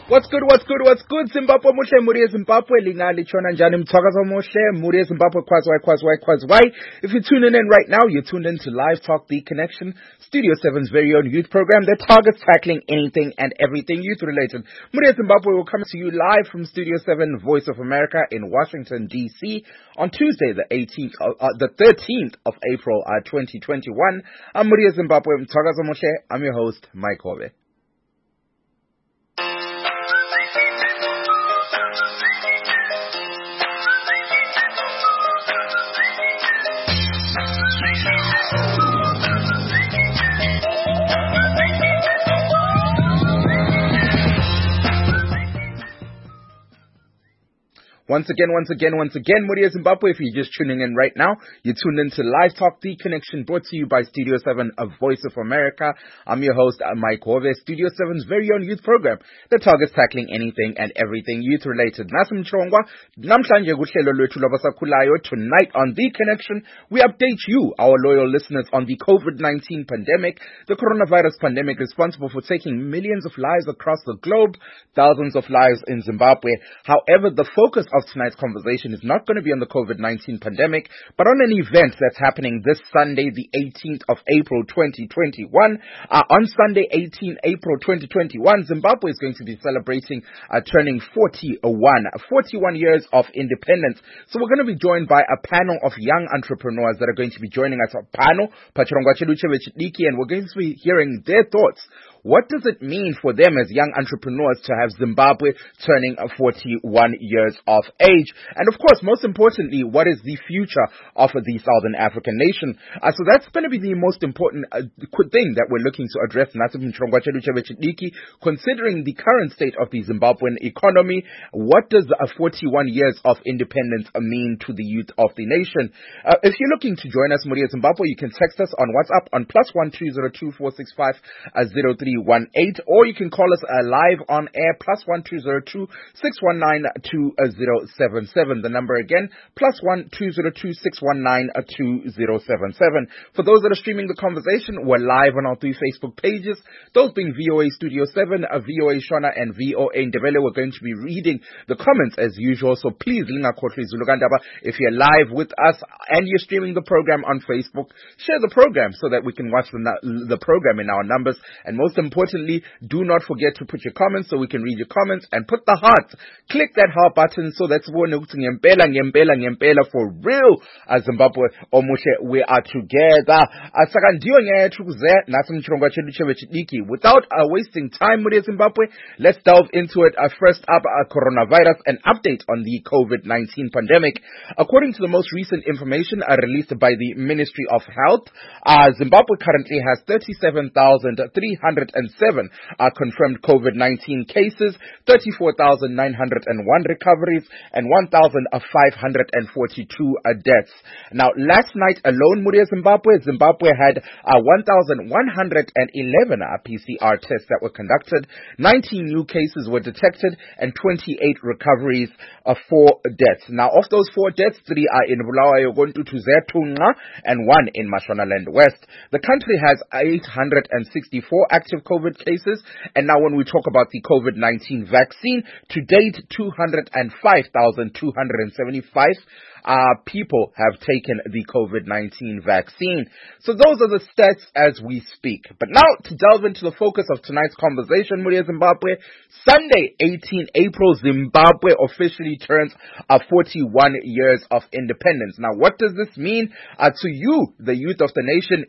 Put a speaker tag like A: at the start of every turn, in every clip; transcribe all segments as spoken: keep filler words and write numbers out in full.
A: What's good, what's good, what's good, Zimbabwe muhle, muri Zimbabwe, lingali chona njani mtwakaza muhle, muri Zimbabwe, kwazwai, kwazwai, kwazwai. If you're tuning in right now, you're tuned in to Live Talk The Connection, Studio seven's very own youth program that targets tackling anything and everything youth related. Muri Zimbabwe will come to you live from Studio seven, Voice of America in Washington, D C on Tuesday, the eighteenth, uh, uh, the thirteenth of April, uh, twenty twenty-one. I'm muri Zimbabwe, mtwakaza muhle, I'm your host, Mike Hove. Once again, once again, once again, Muri Zimbabwe, if you're just tuning in right now, you're tuned into Live Talk The Connection, brought to you by Studio seven, A Voice of America. I'm your host, Mike Hove, Studio seven's very own youth program that targets tackling anything and everything youth-related. Nasim Chongwa, namhlanje kuhlelo lwethu lwabasakhulayo. Tonight on The Connection, we update you, our loyal listeners, on the COVID nineteen pandemic, the coronavirus pandemic responsible for taking millions of lives across the globe, thousands of lives in Zimbabwe. However, the focus of tonight's conversation is not going to be on the COVID nineteen pandemic, but on an event that's happening this Sunday, the eighteenth of April, twenty twenty-one. Uh, on Sunday, eighteenth of April, twenty twenty-one, Zimbabwe is going to be celebrating uh, turning forty-one, forty-one years of independence. So we're going to be joined by a panel of young entrepreneurs that are going to be joining us. A panel, Pachirongwa Cheluchewe Chidiki, and we're going to be hearing their thoughts. What does it mean for them as young entrepreneurs to have Zimbabwe turning forty-one years of age? And of course, most importantly, what is the future of the Southern African nation? Uh, so that's going to be the most important uh, thing that we're looking to address, considering the current state of the Zimbabwean economy. What does uh, forty-one years of independence mean to the youth of the nation? Uh, if you're looking to join us, Muri Zimbabwe, you can text us on WhatsApp on plus one two zero two four six five zero three one eight, or you can call us uh, live on air, plus one two zero two six one nine two zero seven seven. The number again, plus one two zero two six one nine two zero seven seven. For those that are streaming the conversation, we're live on our three Facebook pages, those being V O A Studio seven, uh, V O A Shona, and V O A Ndebele. We're going to be reading the comments as usual, so please, Linga Kotli Zulugandaba, if you're live with us and you're streaming the program on Facebook, share the program so that we can watch the, the program in our numbers. And most importantly, do not forget to put your comments so we can read your comments, and put the heart. Click that heart button so that's for real. As Zimbabwe omushe, we are together. Without uh, wasting time with Zimbabwe, let's delve into it. Uh, first up, uh, coronavirus, an update on the COVID nineteen pandemic. According to the most recent information uh, released by the Ministry of Health, uh, Zimbabwe currently has thirty-seven thousand three hundred seven are confirmed COVID nineteen cases, thirty-four thousand nine hundred one recoveries, and one thousand five hundred forty-two deaths. Now, last night alone, Muri Zimbabwe, Zimbabwe had uh, one thousand one hundred eleven uh, P C R tests that were conducted, nineteen new cases were detected, and twenty-eight recoveries, uh, four deaths. Now, of those four deaths, three are in Bulawayo, Tuzetunga, and one in Mashonaland West. The country has eight hundred sixty-four active COVID cases, and now when we talk about the COVID nineteen vaccine, to date, two hundred five thousand two hundred seventy-five Uh, people have taken the COVID nineteen vaccine. So those are the stats as we speak. But now to delve into the focus of tonight's conversation, Muri Zimbabwe, Sunday, eighteenth of April, Zimbabwe officially turns uh, forty-one years of independence. Now, what does this mean uh, to you, the youth of the nation?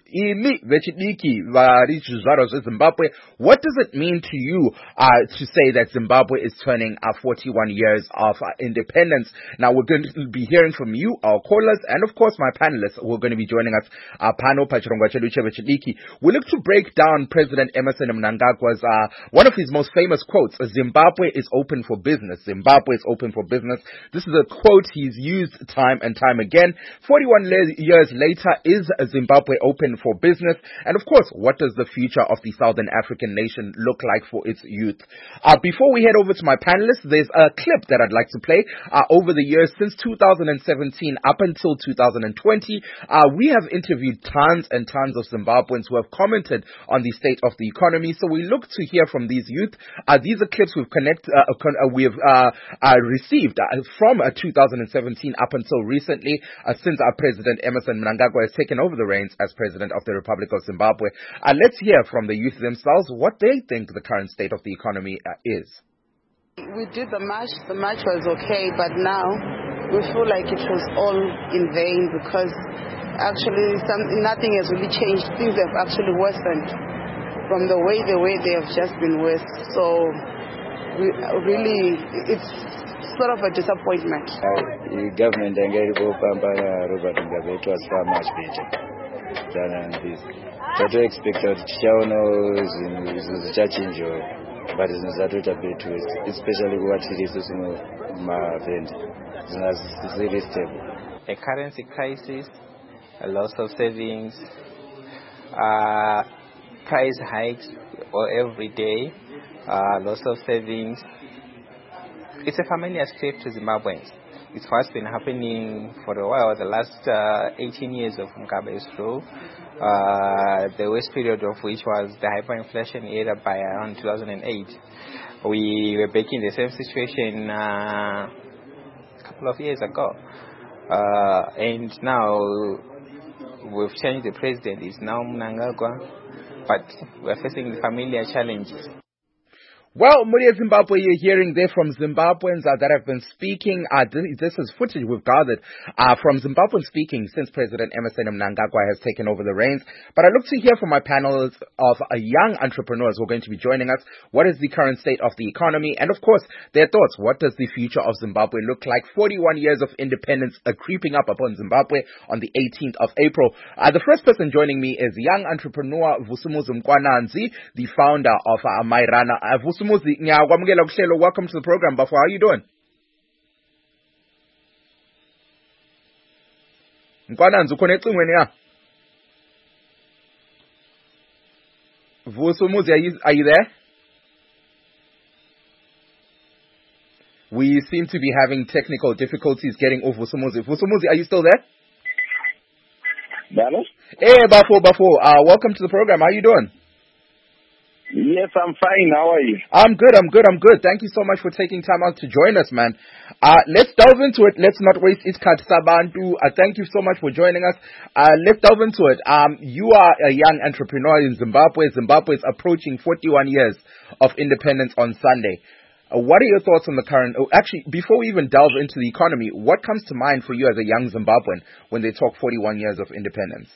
A: Zimbabwe. What does it mean to you uh, to say that Zimbabwe is turning uh, forty-one years of uh, independence? Now, we're going to be hearing from you, our callers, and of course my panelists who are going to be joining us. Our panel, Pachirongwa Cheluchewe Chidiki. We look to break down President Emmerson Mnangagwa's uh, one of his most famous quotes: "Zimbabwe is open for business. Zimbabwe is open for business." This is a quote he's used time and time again. forty-one le- years later, is Zimbabwe open for business? And of course, what does the future of the Southern African nation look like for its youth? Uh, before we head over to my panelists, there's a clip that I'd like to play. Uh, over the years since two thousand seven. seventeen up until two thousand twenty, uh, we have interviewed tons and tons of Zimbabweans who have commented on the state of the economy. So we look to hear from these youth. Uh, these are clips we've connect, uh, con- uh, we've uh, uh, received uh, from uh, two thousand seventeen up until recently, uh, since our President Emmerson Mnangagwa has taken over the reins as President of the Republic of Zimbabwe. Uh, let's hear from the youth themselves what they think the current state of the economy uh, is.
B: We did the march. The march was okay, but now we feel like it was all in vain because actually some, nothing has really changed. Things have actually worsened from the way the way they have just been worse. So we really, it's sort of a disappointment.
C: Uh, the government and Robert Mugabe, it was far much better than this. But we expect that Chiao is change, but it's not a bit twist, especially what it is in my event. It's really stable.
D: A currency crisis, a loss of savings, uh, price hikes or every day, uh, loss of savings. It's a familiar script to Zimbabweans. It's what's been happening for a while, the last uh, eighteen years of Mugabe's rule, uh, the worst period of which was the hyperinflation era by around two thousand eight. We were back in the same situation uh, a couple of years ago. Uh, and now we've changed the president. It's now Mnangagwa, but we're facing the familiar challenges.
A: Well, Muria Zimbabwe, you're hearing there from Zimbabweans uh, that have been speaking. Uh, this, this is footage we've gathered uh, from Zimbabweans speaking since President Emmerson Mnangagwa has taken over the reins. But I look to hear from my panel of uh, young entrepreneurs who are going to be joining us. What is the current state of the economy? And of course, their thoughts. What does the future of Zimbabwe look like? forty-one years of independence are creeping up upon Zimbabwe on the eighteenth of April. Uh, the first person joining me is young entrepreneur Vusumuzi Mkwananzi, the founder of uh, Mairana. Uh, Vusumuzi, welcome to the program. Bafo, how are you doing? Mkwananzi, ukhona ecingweni ya? Vusumuzi, are you, are you there? We seem to be having technical difficulties getting over Vusumuzi. Vusumuzi, are you still there?
E: Hello?
A: Hey, Bafo, Bafo, uh, welcome to the program. How are you doing?
E: Yes, I'm fine. How are you?
A: I'm good, I'm good, I'm good. Thank you so much for taking time out to join us, man. Uh, let's delve into it. Let's not waste iskhathi sabantu. Uh, thank you so much for joining us. Uh, let's delve into it. Um, you are a young entrepreneur in Zimbabwe. Zimbabwe is approaching forty-one years of independence on Sunday. Uh, what are your thoughts on the current, oh, actually, before we even delve into the economy, what comes to mind for you as a young Zimbabwean when they talk forty-one years of independence?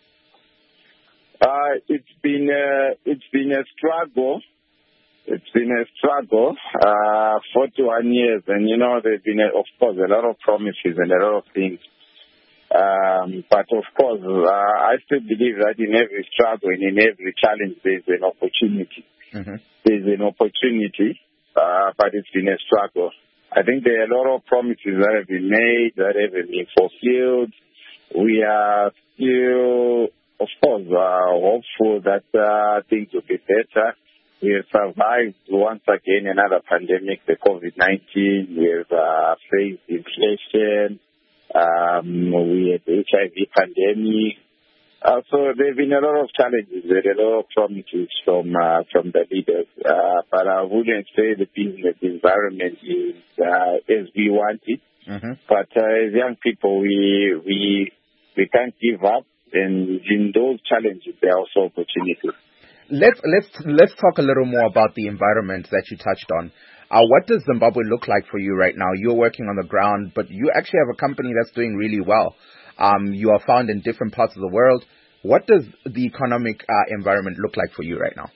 E: Uh, it's been a, it's been a struggle. It's been a struggle, uh, forty-one years. And, you know, there's been, a, of course, a lot of promises and a lot of things. Um, but, of course, uh, I still believe that in every struggle and in every challenge, there's an opportunity. Mm-hmm. There's an opportunity, uh, but it's been a struggle. I think there are a lot of promises that have been made, that haven't been fulfilled. We are still... Of course, uh, hopeful that uh, things will be better. We have survived once again another pandemic, the COVID nineteen. We have uh, faced inflation. Um, we had the H I V pandemic. Uh, so there have been a lot of challenges, there are a lot of promises from uh, from the leaders. Uh, but I wouldn't say the business environment is uh, as we want it. Mm-hmm. But uh, as young people, we we we can't give up. And in those challenges, there are also opportunities.
A: Let's let's let's talk a little more about the environment that you touched on. Uh, what does Zimbabwe look like for you right now? You're working on the ground, but you actually have a company that's doing really well. Um, you are found in different parts of the world. What does the economic uh, environment look like for you right now?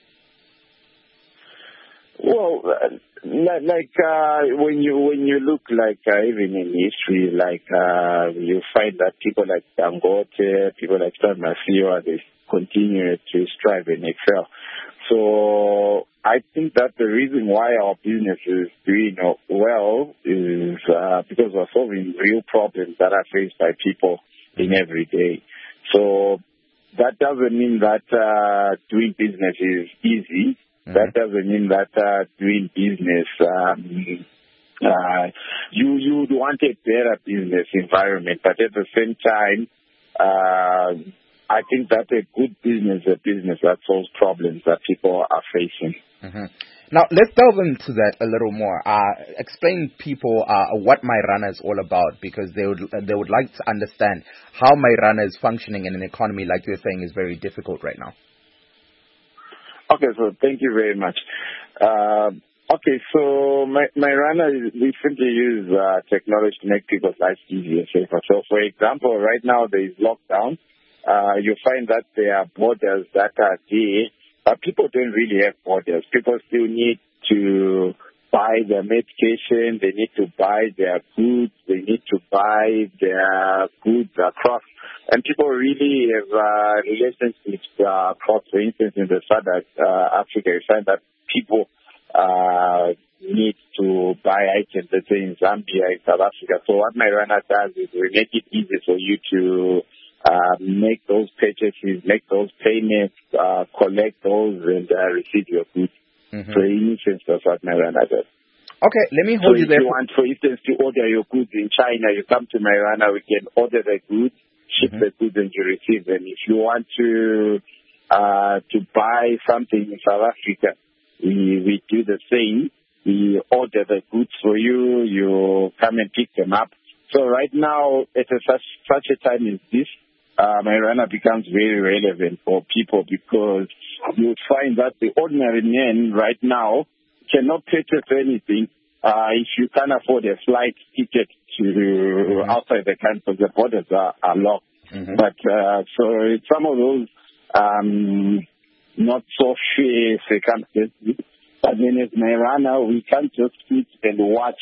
E: Well, uh, like uh, when you when you look like uh, even in history, like uh, you find that people like Dangote, people like Stan Masiwa, they continue to strive and excel. So I think that the reason why our business is doing well is uh, because we're solving real problems that are faced by people in every day. So that doesn't mean that uh, doing business is easy. Mm-hmm. That doesn't mean that uh, doing business um, Uh, you you'd want a better business environment, but at the same time, uh, I think that a good business is a business that solves problems that people are facing.
A: Mm-hmm. Now, let's delve into that a little more. Uh, explain people uh, what MyRana is all about, because they would they would like to understand how MyRana is functioning in an economy, like you're saying, is very difficult right now.
E: Okay, so thank you very much. Uh, okay, so my, MyRana, we simply use uh, technology to make people's lives easier, safer. So, for example, right now there is lockdown. Uh, you find that there are borders that are there, but people don't really have borders. People still need to buy their medication, they need to buy their goods, they need to buy their goods across. And people really have uh, relationships uh, across. For instance, in the Southern uh, Africa, you find that people uh, need to buy items, let's say in Zambia, in South Africa. So what MyRana does is we make it easy for you to Uh, make those purchases, make those payments, uh, collect those, and uh, receive your goods. Mm-hmm. So in essence, that's what MyRana does.
A: Okay, let me hold
E: so
A: you there.
E: If you want, for instance, to order your goods in China, you come to MyRana, we can order the goods, ship mm-hmm. the goods, and you receive them. If you want to uh, to buy something in South Africa, we, we do the same. We order the goods for you, you come and pick them up. So right now, at a such, such a time as this, Uh, MyRana becomes very relevant for people, because you find that the ordinary man right now cannot purchase anything uh, if you can't afford a flight ticket to mm-hmm. outside the country, because the borders are, are locked. Mm-hmm. But uh, so it's some of those um, not so fair circumstances. But then as MyRana, we can't just sit and watch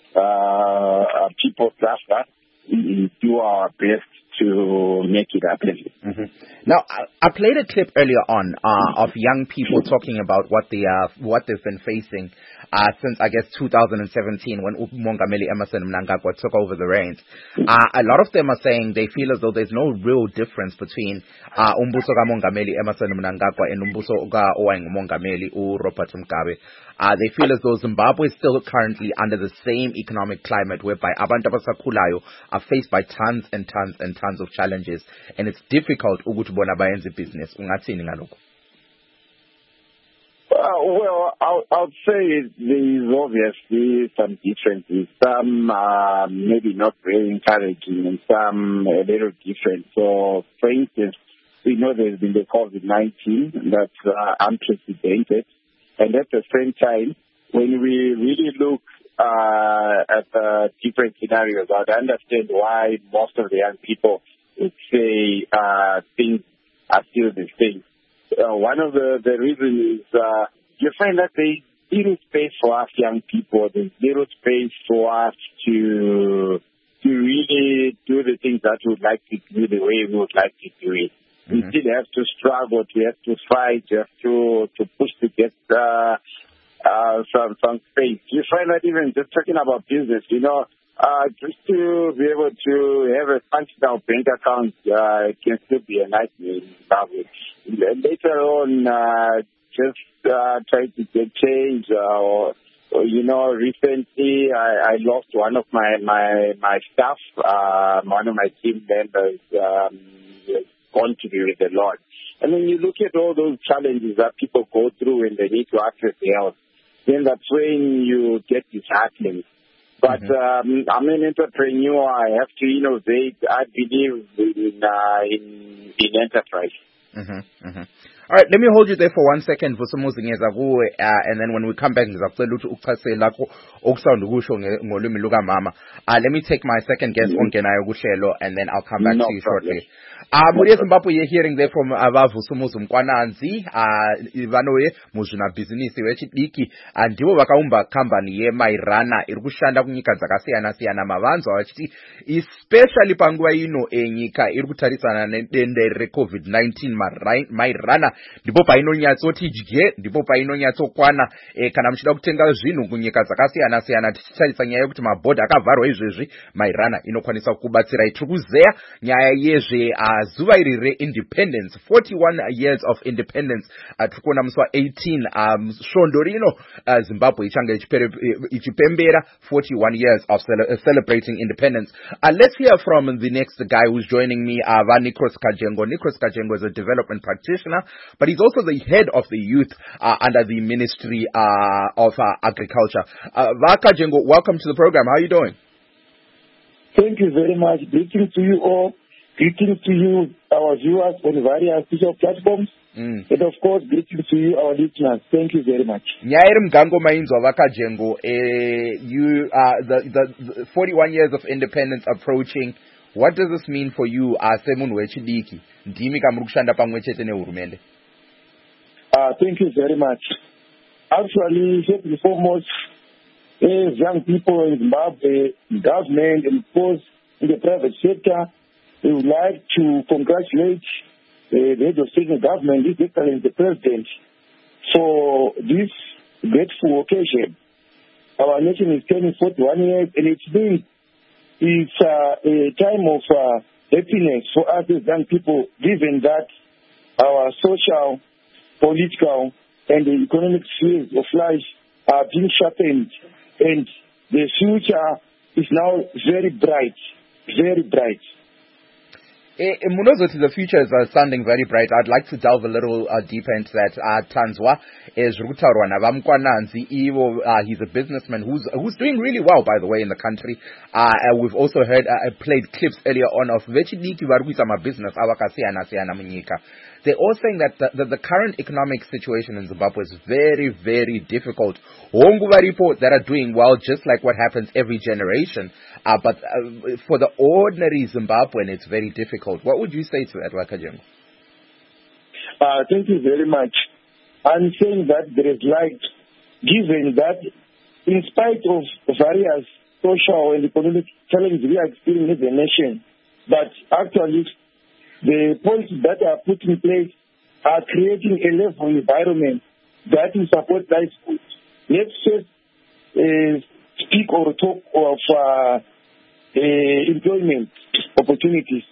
E: uh, people suffer. We do our best to make it happen.
A: Mm-hmm. Now, I, I played a clip earlier on uh, of young people talking about what they uh, what they've been facing uh, since, I guess, two thousand seventeen, when Mongameli Emmerson Mnangagwa took over the reins. Uh, a lot of them are saying they feel as though there's no real difference between uh, umbuso ka Mongameli Emmerson Mnangagwa and umbuso ka Mongameli u Robert Mugabe. Uh, they feel as though Zimbabwe is still currently under the same economic climate whereby abantu abasakhulayo are faced by tons and tons and tons of challenges, and it's difficult ukuthi bona bayenze business. Ungathini ngalokho?
E: Uh, well, I'll, I'll say there is obviously some differences. Some uh, maybe not very encouraging, and some a little different. So, for instance, we know there's been the COVID nineteen that's uh, unprecedented. And at the same time, when we really look uh, at the different scenarios, I'd understand why most of the young people would say uh, things are still the same. Uh, one of the, the reasons is uh, you find that there's little space for us young people. There's little space for us to to really do the things that we would like to do the way we would like to do it. We mm-hmm. still have to struggle, we have to fight, we have to, to push to get uh, uh, some, some space. You find that even just talking about business, you know, uh, just to be able to have a functional bank account uh, can still be a nightmare in Zimbabwe. Later on, uh, just uh, try to get change uh, or, or, you know, recently I, I lost one of my, my, my staff, uh, one of my team members, um, gone to be with the Lord. And when you look at all those challenges that people go through when they need to access the health, then that's when you get disheartened. But mm-hmm. um, I'm an entrepreneur. I have to innovate. I believe in uh, in, in enterprise.
A: Mm-hmm. Mm-hmm. All right, let me hold you there for one second for some uh, and then when we come back, uh, let me take my second guest, mm-hmm. and then I'll come back no to you
E: problem.
A: shortly. Uh, Muria Zimbabwe, you're hearing there from Abavu Sumuzum Kwananzi, uh, Ivanoe, Muzuna business, Wechiki, and Diwo Wakaumba company, ye MyRana, Irgushanda Kunika Zakasiana Siana Mavanzo, especially Panguaino, Enika, Irgutarisana, and the COVID nineteen MyRana, Dipopa Inonia Sotijge, Dipopa Inonia Sokwana, a Kanamshok Tenga Zinu, Kunika Zakasiana Siana, Sanya Yokuma Boda Kavaro, MyRana, Inokwanisa Kubatsira, Truzea, Nya Yeje, uh, zuva iri re-independence, forty-one years of independence, uh, tikona musi wa-eighteen um, svondo rino uh, Zimbabwe ichanga ichipembera forty-one years of cele- uh, celebrating independence. Uh, let's hear from the next guy who's joining me, uh, Nikros Kajengo. Nikros Kajengo is a development practitioner, but he's also the head of the youth uh, under the Ministry uh, of uh, Agriculture. Uh, Kajengo, welcome to the program. How are you doing?
F: Thank you very much. Greetings to you all. Greetings to you, our viewers on various digital platforms. Mm. And of course, greetings to you, our listeners. Thank you very much.
A: Nyairi Mgango Mainzwa Vakajengo, you, uh, the, the, the forty-one years of independence approaching. What does this mean for you as Semunhu wechidiki? Ndimi kamurukushanda pamwe chete nehurumende.
F: Uh, thank you very much. Actually, first and foremost, as young people in Zimbabwe, government, and of course in the private sector, we would like to congratulate uh, the head of state and government, His Excellency the President, for this grateful occasion. Our nation is turning forty-one years, and it's been it's, uh, a time of uh, happiness for us as young people, given that our social, political, and the economic spheres of life are being sharpened, and the future is now very bright, very bright.
A: Eh, Munozoti, the future is uh, sounding very bright. I'd like to delve a little uh, deeper into that. Uh, Tanzwa is Rutaurwana Vamkwananzi Ivo. Uh, he's a businessman who's who's doing really well, by the way, in the country. Uh, uh, we've also heard, uh, played clips earlier on of Vechidiki Varwisama business, Awakasiana Siana Munyika. They're all saying that the, the, the current economic situation in Zimbabwe is very, very difficult. Honguva report that are doing well, just like what happens every generation. Uh, but uh, for the ordinary Zimbabwean, it's very difficult. What would you say to that, Wakajengo?
F: Uh, thank you very much. I'm saying that there is light, given that in spite of various social and economic challenges we are experiencing as a nation, but actually the policies that are put in place are creating a level environment that will support livelihoods. Let's just uh, speak or talk of uh, uh, employment opportunities.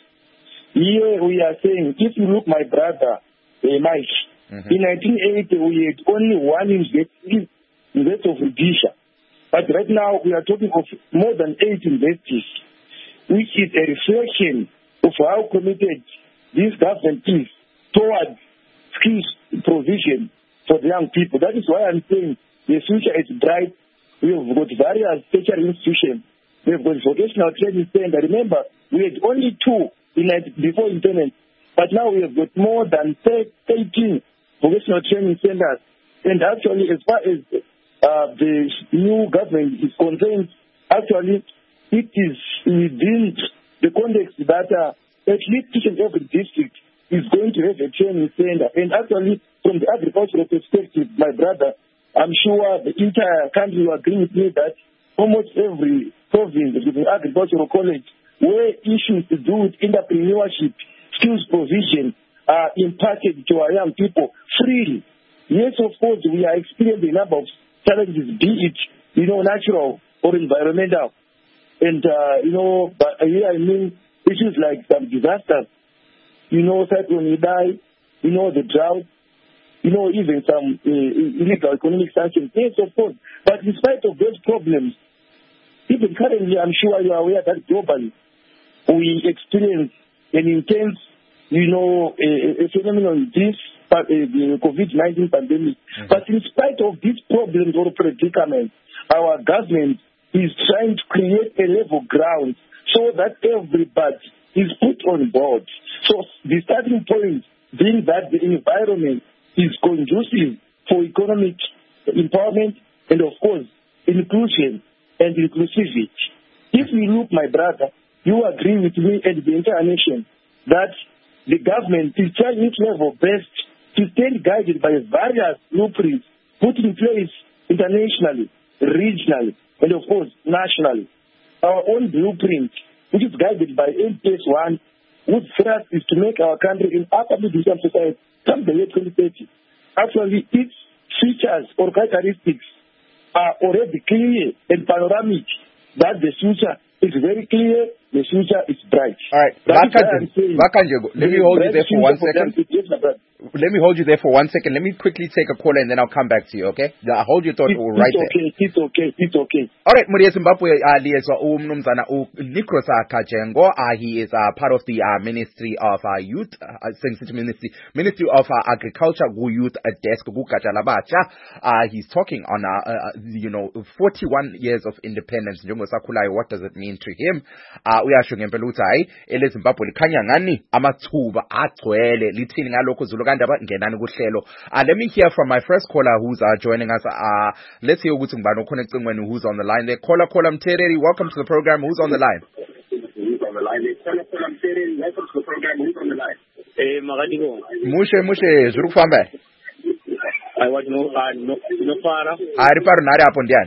F: Here we are saying, if you look my brother, uh, Mike, mm-hmm. in nineteen eighty we had only one investor of Rudisha. But right now we are talking of more than eight investors, which is a reflection of how committed this government is towards skills provision for the young people. That is why I'm saying the future is bright. We have got various tertiary institutions. We have got vocational training center. Remember, we had only two in before independence, but now we have got more than thirteen vocational training centers. And actually, as far as uh, the new government is concerned, actually, it is within the context that uh, at least each and every district is going to have a training center. And actually, from the agricultural perspective, my brother, I'm sure the entire country will agree with me that almost every province with an agricultural college where issues to do with entrepreneurship, skills provision are imparted to our young people freely. Yes, of course, we are experiencing a number of challenges, be it, you know, natural or environmental. And, uh, you know, but here I mean, issues like some disasters, you know, cyclone Idai, you know, the drought, you know, even some uh, illegal economic sanctions. Yes, of course. But in spite of those problems, even currently, I'm sure you are aware that globally we experience an intense, you know, a, a phenomenon, this uh, the COVID nineteen pandemic. Mm-hmm. But in spite of these problems or predicaments, our government is trying to create a level ground so that everybody is put on board. So the starting point being that the environment is conducive for economic empowerment and, of course, inclusion and inclusivity. If we look, my brother, you agree with me and the entire nation that the government is trying its level best to stand guided by various blueprints put in place internationally, regionally, and, of course, nationally. Our own blueprint, which is guided by N P S one, whose thrust is to make our country an upper middle-income society come the year twenty thirty. Actually, its features or characteristics are already clear and panoramic that the future It's very clear. The future is bright.
A: All right, Vakanjego, let me hold you there for one second. Let me hold you there for one second. Let me quickly take a call and then I'll come back to you, okay? I'll hold your thought
F: it,
A: right
F: it's
A: there.
F: Okay, it's okay, it's okay.
A: All right, Muria Zimbabwe, uh, liaison, umnumzana, uh, Nikros Kajengo, uh, he is uh, part of the uh, Ministry of uh, Youth, uh, Ministry, Ministry of uh, Agriculture, Gu Youth uh, Desk, Gu Kajalabacha. Uh, he's talking on, uh, uh, you know, forty-one years of independence. Njongo Sakulai, what does it mean to him? Uh, uyasho ngempela hayi ele Zimbabwe likhanya ngani amathuba agcwele lithini ngalokho zulu kandaba ngenani kuhlelo. Uh, let me hear from my first caller who's uh, joining us. Uh, let's hear ukuthi ngibani okhona ecingweni who's on the line there. Caller caller Mtereri, welcome to the program. Who's on the line? Who's on the line? Caller caller Mtereri, welcome to the program. Who's on the line? Eh magadiko. Mushe mushe zuru kufamba.
G: I want no no no para.
A: Ari paru nari hapo ndiani.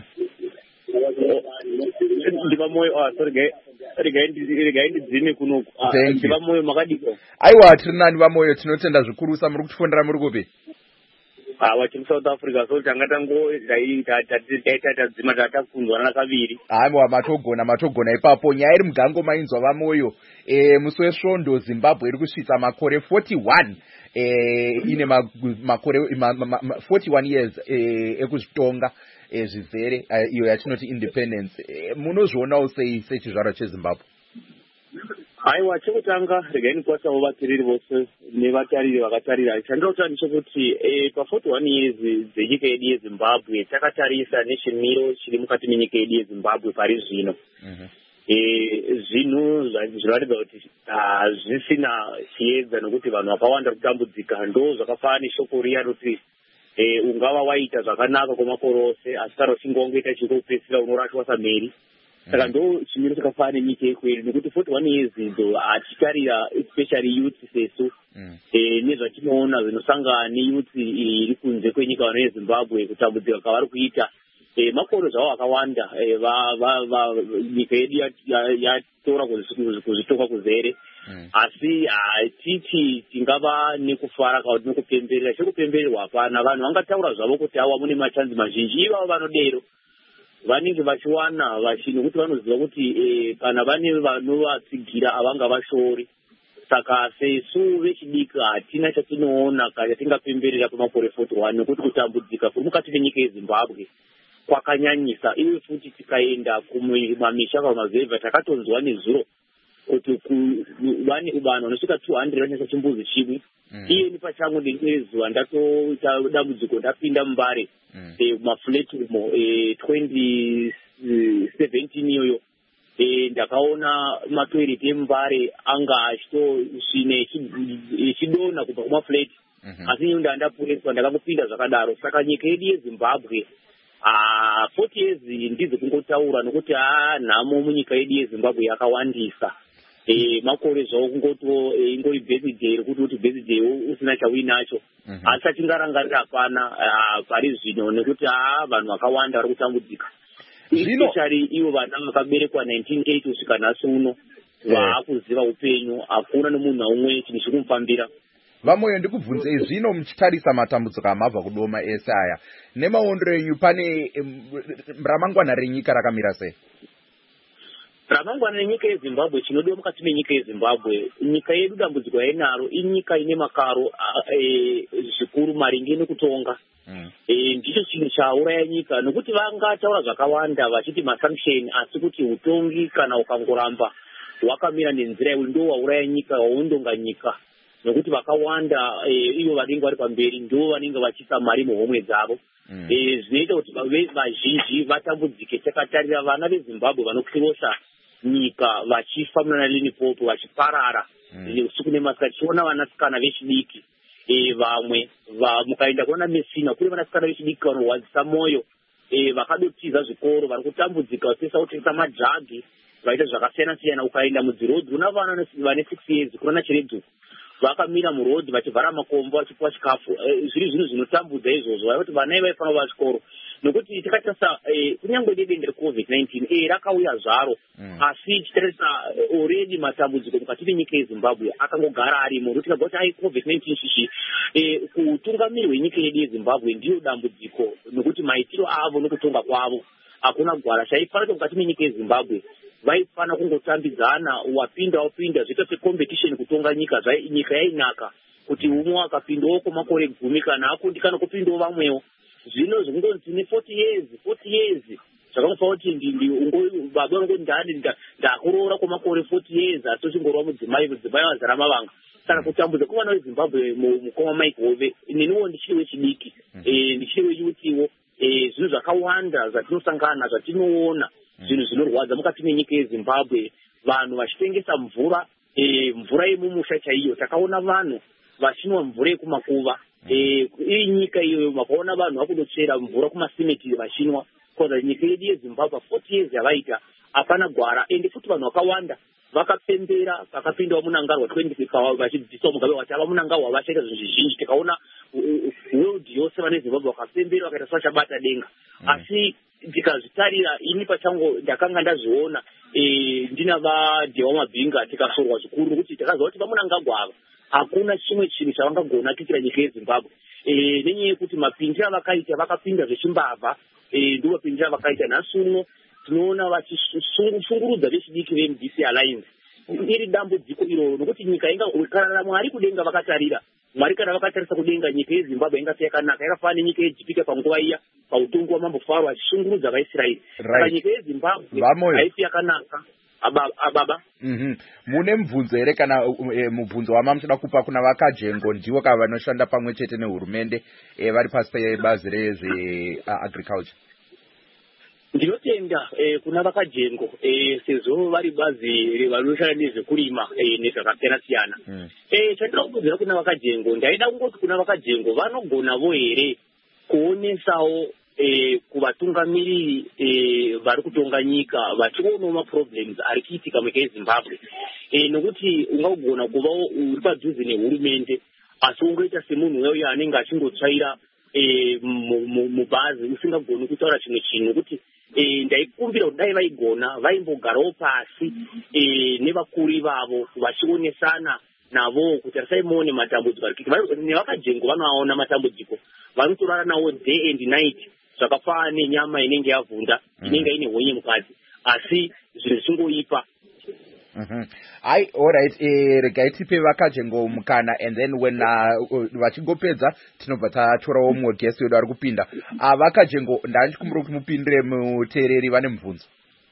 G: Ndiba moyo ah sorry ge rigaindi rigaindi dzine kuno ndiba moyo makadiko.
A: Aiwa tiri nani vamoyo tinotenda zvikurusa muri kutifondera muri kupi?
G: Ah wachi South Africa so tanga tango dai data tadzima data kunzwa na kaviri.
A: Hayi matogona matogona ipapo nyaya iri mugango mainzwa vamoyo eh musi wesvondo Zimbabwe iri kusvitsa makore forty-one eh ine makore forty-one years eh ekuzvitonga ezvizere iyo yatinoti independence. Munozvionawo sei sechizvaro cheZimbabwe?
G: Aiwa chekutanga regaini kwasawo vatiriri vose nevatariri vakatarira chandinotaura ndechekuti pa forty-one years dzenyika yedu yeZimbabwe takatarisa nechimiro chiri mukati menyika yedu yeZimbabwe pari zvino. Zvinhu zvinoratidza kuti hazvisina chiedza nokuti vanhu vakawanda kutambudzika. Ndo zvakafanana neshoko riya roti ungava waita zvakanaka kwemakore ose asi kana uchingoita chekupedzisira unorashwa samheri. Saka ndo chimiro chakafanana nenyika yekwedu nekuti forty-one years idzo atitarira especially youth sesu nezvatinoona zvinosangana neyouth iri kunze kwenyika vano yeZimbabwe kutambudzika kwavari kuita makore zvavo akawanda nyika yedu yatora kuzvitonga kuzere asi titi tingava nekufara kana kuti nekupemberera. Chekupembererwa hapana. Vanhu vangataura zvavo kuti awa mune machanzi mazhinji ivavo vanodero vanenge vachiwana nokuti vanoziva kuti kana vane vanovatsigira havanga vashori. Saka sesu vechidiki hatina chatinoona kana tingapemberera kwemakore forty-one nokuti kutambudzika kuri mukati menyika yeZimbabwe kwakanyanyisa. Iwe futi tikaenda kumamisha pamavhevha takatonzwa nezuro kuti vane vanhu vanosvika two hundred vanesa chimbuzi chimwe. Iye ni pachangu ndezuva ndatoita dambudziko ndapinda mumbare maflat umo twenty seventeen iyoyo ndakaona matoilet emumbare anga achitosvine echidonha kubva kumaflat asi iyo ndandapureswa ndakangopinda zvakadaro. Saka nyika yedu yeZimbabwe forty years ndidzo kungotaura nokuti nhamo munyika yedu yeZimbabwe yakawandisa. makore zvawo kungoto ingori birthday kuti kuti birthday usina chawinacho asi achingarangarira hapana pari zvino nekuti vanhu vakawanda vari kutambudzika especially ivo vana vakaberekwa nineteen eighty kusvika nhasi uno vaakuziva upenyu hakuna nemunhu umwe chinhu chiri kumufambira.
A: Vamoyo ndikubvunzei zvino muchitarisa matambudziko amabva kudoma ese aya nemaondero enyu pane ramangwana renyika rakamira sei?
G: Ramangwana renyika yeZimbabwe chinodiwa mukati menyika yeZimbabwe nyika yedu dambudziko yainaro inyika ine makaro zvikuru maringe nekutonga. Ndicho chinhu chauraya nyika nokuti vangataura zvakawanda vachiti masanction asi kuti utongi kana ukangoramba wakamira nenzira iwe ndo wauraya nyika waundonga nyika nokuti vakawanda ivo vanenge vari pamberi ndo vanenge vachiisa mari muhomwe dzavo. Zvinoita kuti vazhinji vatambudzike. Takatarira vana veZimbabwe vanokirosa nyika vachifa muna Limpopo vachiparara usiku nemasikati. Tichiona vanasikana vechidiki vamwe mukaenda kuona Mesina kune vanasikana vechidiki vanorwadzisa moyo vakadotiza zvikoro vari kutambudzika vapesa kutengesa madhagi vaita zvakasiyana siyana. Ukaenda mudzirodhi una vana vane six years kurana chiredzu vakamira murodhi vachivhara makombo vachipuwa chikafu. Zviri zvinhu zvinotambudza izvozvo vaikuti vana ivaifanira kuva chikoro nokuti tikatarisa kunyange dedende recovid nineteen rakauya zvaro asi tichitarisa already matambudziko mukati menyika yeZimbabwe akangogara arimo. Tikabva kuti ai covid nineteen shishi kutungamiri hwenyika yedu yeZimbabwe ndiyo dambudziko nokuti maitiro avo nokutonga kwavo hakuna gwara chaifanira mukati menyika yeZimbabwe. vaifana kungotambidzana wapinda wapinda zvoita secompetition kutonga nyika nyika yainaka kuti umwe akapindawo kwemakore gumi kana akundikana kupindawo vamwewo. Zvino zvingonzi ne-forty years forty years zvakamufa kuti baba ngoti ndani ndakuroora kwemakore forty years asi uchingorwa mudzimai mudzimai wazara mavanga. Saka kutambudza kwevana veZimbabwe mukoma Mike Hove neniwo ndichiri wechidiki ndichiri weyutiwo zvinhu zvakawanda zvatinosangana zvatinoona zvinhu zvinorwadza mukati menyika yeZimbabwe. Vanhu vachitengesa mvura mvura yemumusha chaiyo takaona vanhu vachinwa mvura yekumakuva. Iri nyika iyoyo makaona vanhu vakudochera mvura kumasimiti vachinwa koza nyika yedu yeZimbabwe forty years yavaita hapana gwara ende futi vanhu vakawanda vakapembera vakapindawo munangarwa vachidzidzisa mugabe wachava munangarwa vachaita zvinhu zvizhinji. Tikaona world yose vane Zimbabwe vakapembera vakaita savachabata denga. Asi ndikazvitarira ini pachangu ndakanga ndazviona ndina vaDhewa Mabhinga tikasorwa zvikuru nokuti takaziva kuti vamunangagwa ava hakuna chimwe chinhu chavangagona kuitira nyika yeZimbabwe nenyaya yekuti mapindiro avakaita vakapinda zvechimbavha ndiwo mapindiro avakaita. Nhasi uno tinoona vachishungurudza vechidiki veM D C Alliance. Iri dambudziko iroro nokuti nyika kana Mwari kudenga vakatarira Mwari kana vakatarisa kudenga nyika yeZimbabwe ingati yakanaka yakafanana nenyika yeJipita panguva iya pautongo hwamambo Faro achishungurudza vaIsraeri. Saka nyika yeZimbabwe haisi yakanaka ababa.
A: Mune mubvunzo here kana mubvunzo wamamuchida kupa kuna vakajengo ndivo kava vanoshanda pamwe chete nehurumende vari pasi pebazi rezveagriculture?
G: Ndinotenda kuna vakajengo sezvo vari bazi vanoshanda nezvekurima nezvakasiyana siyana. Chandida kubudzira kuna vakajengo ndaida kungoti kuna vakajengo vanogonavo here kuonesawo kuvatungamiriri vari kutonga nyika vachionawo maproblems ari kuitika munyika yeZimbabwe nokuti ungagona kuvawo uri padhuze nehurumende asi ungoita semunhu weyo anenge achingotsvaira mubhazi usingagoni kutaura chimwe chinhu nokuti ndaikumbira kuti dai vaigona vaimbogarawo pasi nevakuru vavo vachionesana navo kuti risaimuone matambudziko nevakajengo vanoaona matambudziko vanotorara nawo day and night zvakafanana nenyama inenge yavhunda inenge ine honye mukati asi zvinhu zvingoipa.
A: Ai, all right, regai tipe vakajengo mukana and then when vachingopedza tinobva tatorawo mumwe guest wedu ari kupinda. Vakajengo ndandichikumbira kuti mupindire muteereri vane mubvunzo.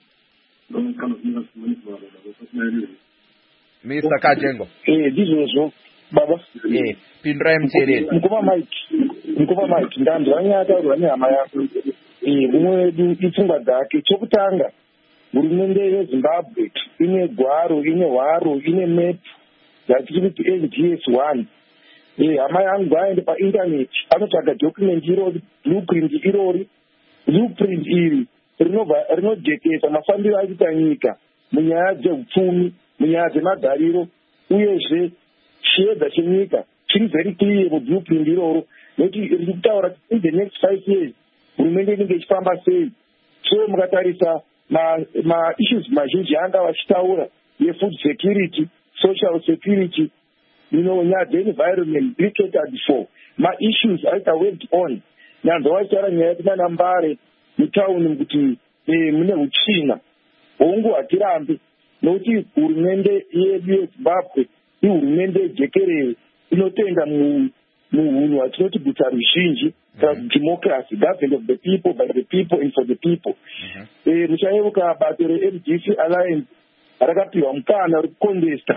A: Mister Kajengo.
F: Eh, ndizvozvo baba.
A: Eh, pindirai muteereri.
F: Mukoma Mike. Mukoma Mike ndanzwa nyataurwa nehama yako. Eh, mumwe wedu ipfungwa dzake. Chokutanga hurumende yeZimbabwe ine gwaro ine hwaro ine map dzatiri kuti N D S one. Eh, hama yangu aende painternet anotsvaga document irori blueprint irori blueprint iri rinobva rinojekesa mafambiro akuita nyika munyaya dzeupfumi munyaya dzemagariro uyezve chiedza chenyika chiri very clear mublueprint iroro nokuti riri kutaura kuti in the next five years hurumende inenge ichifamba sei. So mukatarisa ma-issues mazhinji anga vachitaura ye-food security, social security, you know, nyaya dze-environment we catered for. Ma-issues aita worked on. Nyanza vachitaura nyaya yekuti nana Mbare mutauni kuti mune hutsvina hongu hatirambi nokuti hurumende yedu yeZimbabwe ihurumende yejekerere inotenda muhunhu hatinoti guta ruzhinji democracy, government of the people, by the people and for the people. Muchayevuka bato re-M D C Alliance rakapiwa mukana rekukontesta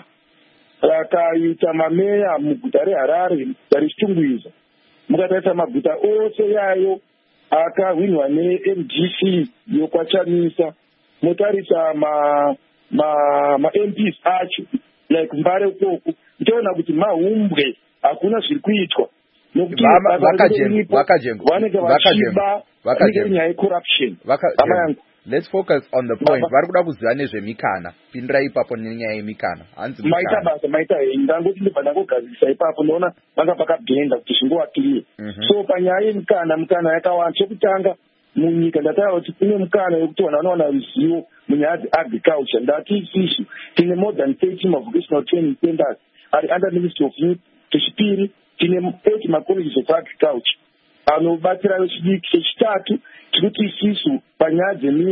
F: rakaita mameya muguta reHarare richitungwiza. Mukatarisa maguta ose yayo akahwinwa ne-M D C yokwachamisa motarisa ma ma ma M Ps acho like Mbare ukoko mtaona kuti mahumbwe hakuna zviri kuitwa nokuti
A: vakajengo vakajengo
F: vanenge vachiba vanenge nyaya yecorruption.
A: Let's focus on the point. Vari kuda kuziva nezvemikana. Pindirai ipapo nenyaya yemikana. Hanzi mikana.
F: Maita basa maita ndangoti ndibva ndangogadzirisa ipapo noona vanga pakabhenda kuti zvingova clear. So panyaya yemikana mukana yakawanda. Chokutanga munyika ndataura kuti kune mukana yekuti vanhu vanowana ruzivo munyaya dzeagriculture. Ndati isusu tine more than thirty vocational training centers ari under Ministry of Youth. Chechipiri tine eight macolleges of agriculture anobatsira vechidiki. Chechitatu tirikuti isusu panyaya dzeminda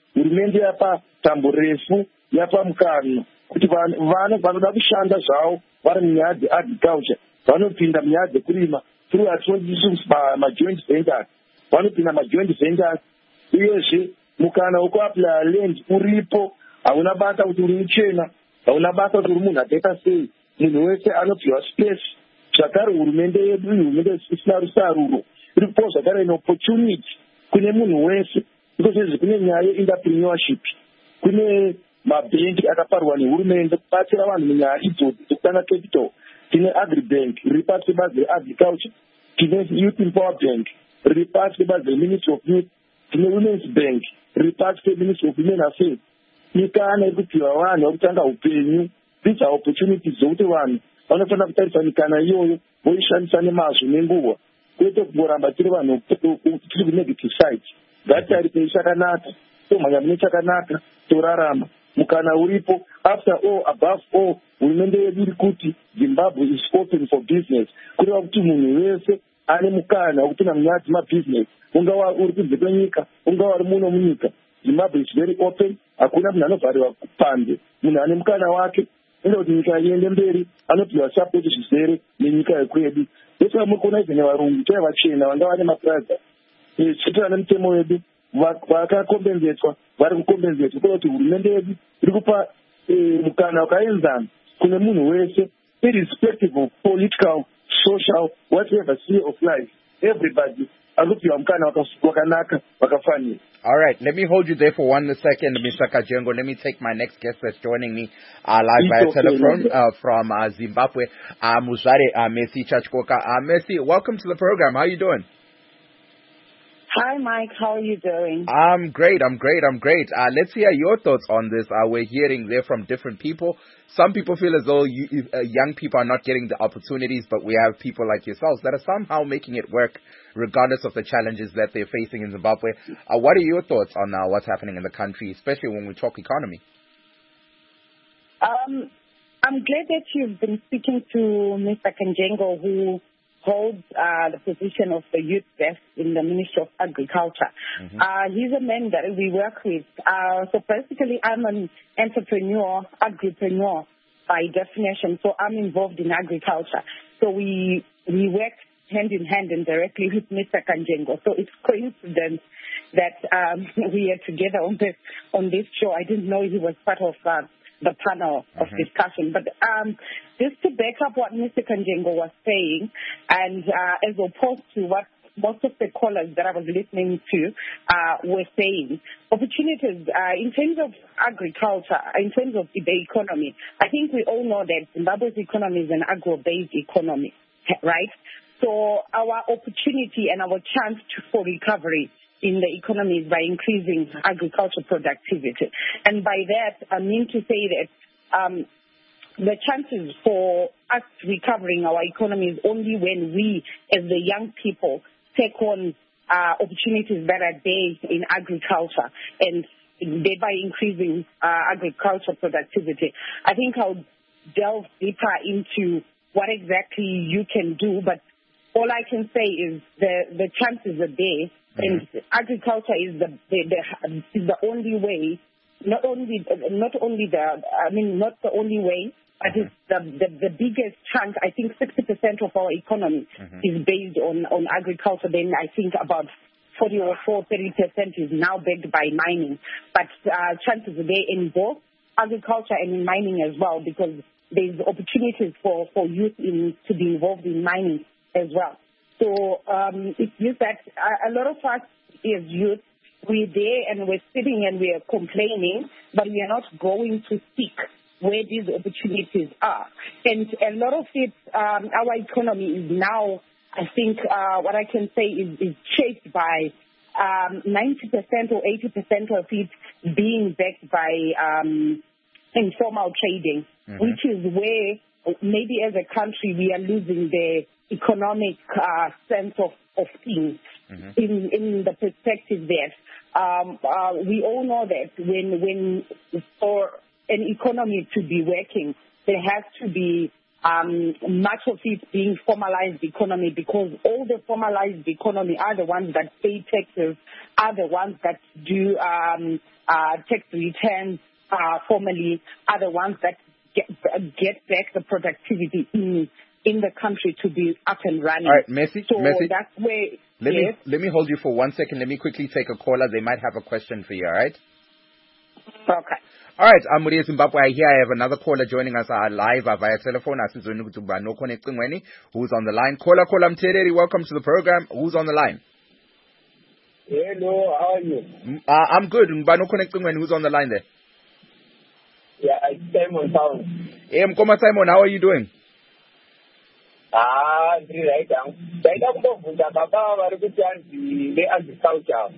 F: hurumende yapa tambo refu yapa mukana kuti vana vanoda kushanda zvavo vari munyaya dzeagriculture vanopinda munyaya dzekurima through atinoiti majoint ventures vanopinda majoint ventures uyezve mukana wekuaplya land uripo hauna basa kuti uri muchena hauna basa kuti uri munhu akaita sei munhu wese anopihwa space zvakare hurumende yedu hurumende isina rusaruro iri kupawo zvakare neopportunity kune munhu wese ikozvezve kune nyaya yeentrepreneurship kune mabhengi akaparwa nehurumende kubatsira vanhu munyaya idzodzi dzekutanga capital tine agribank riri pasi pebazi reagriculture tine youth empower bank riri pasi pebazi reministry of youth tine women's bank riri pasi peministry of women affairs mikana iri kupiwa vanhu vakutanga upenyu these are opportunities dzokuti vanhu vanofanira kutarisa mikana iyoyo voishandisa nemazvo nenguva kwete kungoramba tiri vanhu tiri kunegative side ngatitaripei chakanaka tomhanya mune chakanaka torarama mukana uripo after all above all hurumende yedu iri kuti Zimbabwe is open for business kureva kuti munhu wese ane mukana wekupinda munyaya dzemabusiness ungava uri kunze kwenyika ungava uri muno munyika Zimbabwe is very open hakuna munhu anovhariwa panze munhu ane mukana wake enda kuti nyika iende mberi anopiwa support zvizere nenyika yekwedu ndosaka muri kuona izvene varungu chaiva vachena vanga vane mapraza chitora nemutemo wedu vakakombenzetswa vari kukombenzetswa kuva kuti hurumende yedu iri kupa mukana wakaenzana kune munhu wese irrespective of political social whatever sphere of life everybody akupiwa mukana wakanaka wakafanira.
A: All right, let me hold you there for one second, Mister Kajengo. Let me take my next guest that's joining me uh, live via okay, telephone uh, from uh, Zimbabwe, uh, Muzvare uh, Messi Chachkoka. Uh, Messi, welcome to the program. How are you doing?
H: Hi, Mike. How are you doing?
A: I'm great. I'm great. I'm great. Uh, let's hear your thoughts on this. Uh, we're hearing there from different people. Some people feel as though you, uh, young people are not getting the opportunities, but we have people like yourselves that are somehow making it work regardless of the challenges that they're facing in Zimbabwe. Uh, what are your thoughts on uh, what's happening in the country, especially when we talk economy?
H: Um, I'm glad that you've been speaking to Mister Kajengo, who holds uh, the position of the youth desk in the Ministry of Agriculture. Mm-hmm. Uh, he's a man that we work with. Uh, so basically, I'm an entrepreneur, agripreneur by definition. So I'm involved in agriculture. So we we work hand in hand and directly with Mister Kajengo. So it's coincidence that um, we are together on this on this show. I didn't know he was part of uh, the panel of mm-hmm. discussion. But um, just to back up what Mister Kajengo was saying, and uh, as opposed to what most of the callers that I was listening to uh, were saying, opportunities uh, in terms of agriculture, in terms of the economy, I think we all know that Zimbabwe's economy is an agro-based economy, right? So our opportunity and our chance to, for recovery in the economy is by increasing agricultural productivity. And by that, I mean to say that um, the chances for us recovering our economy is only when we, as the young people, take on uh, opportunities that are there in agriculture and thereby increasing uh, agricultural productivity. I think I'll delve deeper into what exactly you can do, but all I can say is the, the chances are there, mm-hmm. and agriculture is the, the, the is the only way. Not only not only the I mean not the only way, but mm-hmm. it's the, the the biggest chunk. I think sixty percent of our economy mm-hmm. is based on, on agriculture. Then I think about forty or four, thirty percent is now backed by mining. But uh, chances are there in both agriculture and in mining as well, because there's opportunities for, for youth in, to be involved in mining as well. So um, it's just that a lot of us as youth, we're there and we're sitting and we're complaining, but we are not going to seek where these opportunities are. And a lot of it, um, our economy is now, I think, uh, what I can say is, is shaped by um, ninety percent or eighty percent of it being backed by um, informal trading, mm-hmm. which is where maybe as a country we are losing the economic uh, sense of, of things mm-hmm. in, in the perspective that um, uh, we all know that when when for an economy to be working, there has to be um, much of it being formalized economy, because all the formalized economy are the ones that pay taxes, are the ones that do um, uh, tax returns uh, formally, are the ones that get, get back the productivity in in the country to be up and running.
A: All right, Messi,
H: so
A: Messi,
H: that's where.
A: Let
H: yes.
A: me let me hold you for one second. Let me quickly take a caller. They might have a question for you. All right.
H: Okay.
A: All right, I'm Muria Zimbabwe. I hear I have another caller joining us uh, live uh, via telephone. Who's on the line? Caller, caller, Mtereri, welcome to the program. Who's on the line?
I: Hello, how are you?
A: Uh, I'm good. Who's on the line there?
I: Yeah, it's Simon Town.
A: Hey, Mkoma Simon, how are you doing?
I: Ah, right now. Right now, I'm going to talk about the agriculture.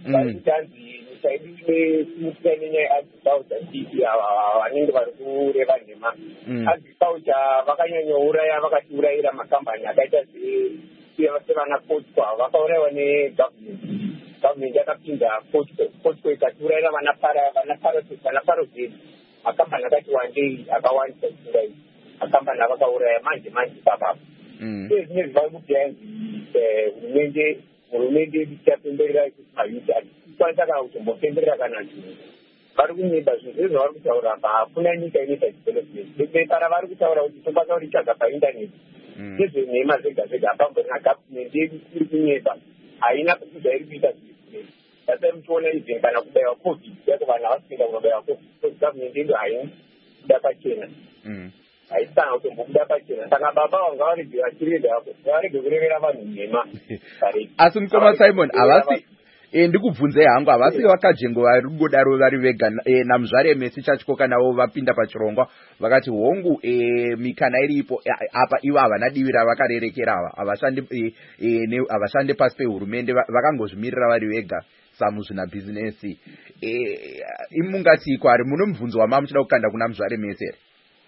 I: Agriculture, vakanyanyora vakatiurayira makambani akaita sevana potwa vakaurayiwa negavhmendi gavhmendi yakapinda potwa ikatiurayira vanaparozedi makambani akati wandei akawandisa kuurai makambani avakauraya manje manje papapo uye zvine zvivari kuti yanzi hurumende hurumende yedu tichapemberera kuti mayuti atikwanisa kana kutombopemberera kana zvinhu vari kunyepa zvinhu zvezvo vari kutaura apa hakuna nyika inoita development bepa ravari kutaura kuti tokwanisa kuritsvaga paindaneti nezvenhema zvega zvega hapamborina gavhmendi yedu iri kunyepa haina kukuda iri kuita zvinhu asai muchiona even kana kubayiwa covid yako vanhu havasipinda kunobayiwa covid gavhmendi yedu haini kuda pachena haisana kutombokuda pachena saka baba vanga varege vachirega apo varege kurevera vanhu nhema
A: asi Mkoma Simon havasi E, ndikubvunzei hangu havasi vakajengo vari kungodaro vari vega e, namuzvare Messi chachikoka navo vapinda pachirongwa vakati hongu e, mikana iripo e, apa ivo havana divi ravakarerekera ava havashande e, e, havashande pasi pehurumende vakangozvimirira vari vega samuzvina bhizinesi e, imungati kwari muno mubvunzo wama muchida kukanda kuna muzvare Messi here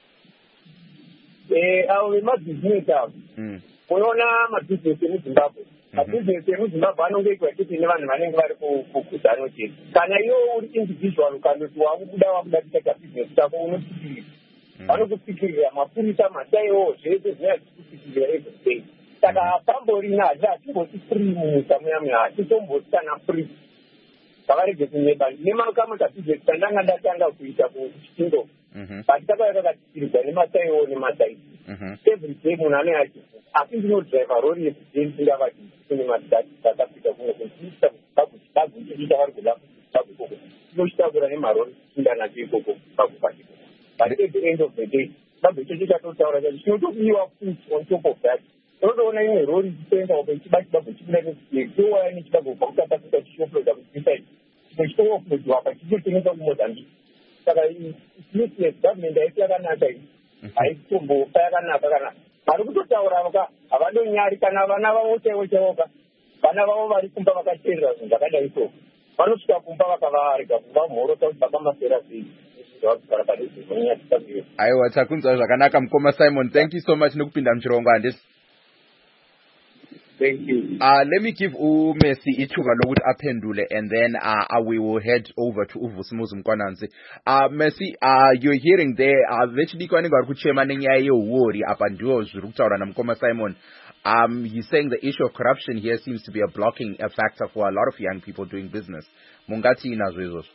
I: eh avo vemabhizinesi avo unoona mabhizinesi emuzimbabwe mabhizinesi emuzimbabwe anongoitwa chete nevanhu vanenge vari kuzano chete kana iwo uri individual ukandoti wakubuda wakuda kuita bhizinesi chako unosikirira vanokusikirira mapurisa masaiwo zvese zvinenge zvichisikirira everyday saka pamborina hati hatimboti free munyika muyamuya hatitomboti kana free vakarege kunyepa nemakamota bhizinesi kandanga ndatanga kuita kuchindo but takauya kakatikirirwa nemasaiwo nemasaiti every day munhu anenge achivu asi ndinodriva rori yebuday ndingavati kune madhati sakapita kuno kuita baguiita vari kuda bagu ikoko tinochitakura nemarori tinda nacho ikoko bagu pachiko but at the end of the day bagu checho chatotaura chacho chinotobiwa food on top of that unotoona imwe rori ichitoenda uko ichibati bagu chikuda nechitowaya nechibagu pakutapasika chichiofuloda kuchisaidi chimwe chitoofulodiwa apa chichotengesa kumozambique saka useless government haisi yakanaka iyi haisitombopa yakanaka kana vari kutotaura vaka havandonyari kana vana vavo chaivo chaivoka vana vavo vari kumba vakateerera zvinhu zvakadai so vanosvika kumba vakavarega kumba mhorosa kuti vakamasera sei
A: aiwa takunzwa zvakanaka Mkoma Simon, thank you so much nekupinda muchirongo handisi.
I: Thank you.
A: Uh, let me give uMessi ithuba lokuthi aphendule and then uh, we will head over to uVusumuzi Mkwananzi. Uh, Messi, uh, you're hearing there, uh, vechidi kwanenge vari kuchema nenyaya yeuori apa ndiwo zviri kutaura naMkoma Simon. Um, he's saying the issue of corruption here seems to be a blocking a factor for a lot of young people doing business. Mungati inazvo izvozvo?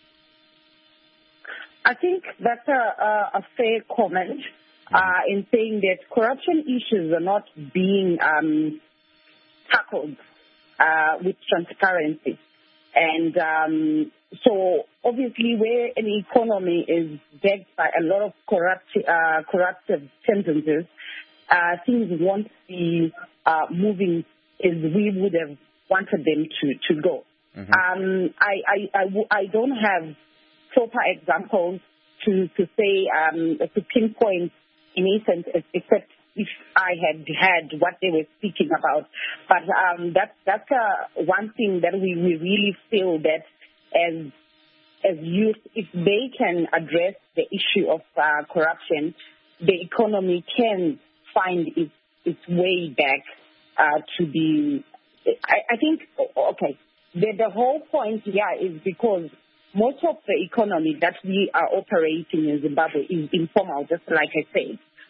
H: I think that's a, a, a fair comment uh, in saying that corruption issues are not being um, tackled uh, with transparency. And um, so obviously where an economy is backed by a lot of corrupt, uh, corruptive tendencies, uh, things won't be uh, moving as we would have wanted them to, to go. Mm-hmm. Um, I, I, I, w- I don't have proper examples to, to say, um, to pinpoint in essence, except if I had had what they were speaking about. But um, that, that's uh, one thing that we, we really feel that as as youth, if they can address the issue of uh, corruption, the economy can find its, its way back uh, to be, I, I think, okay, the, the whole point here is because most of the economy that we are operating in Zimbabwe is informal, just like I said.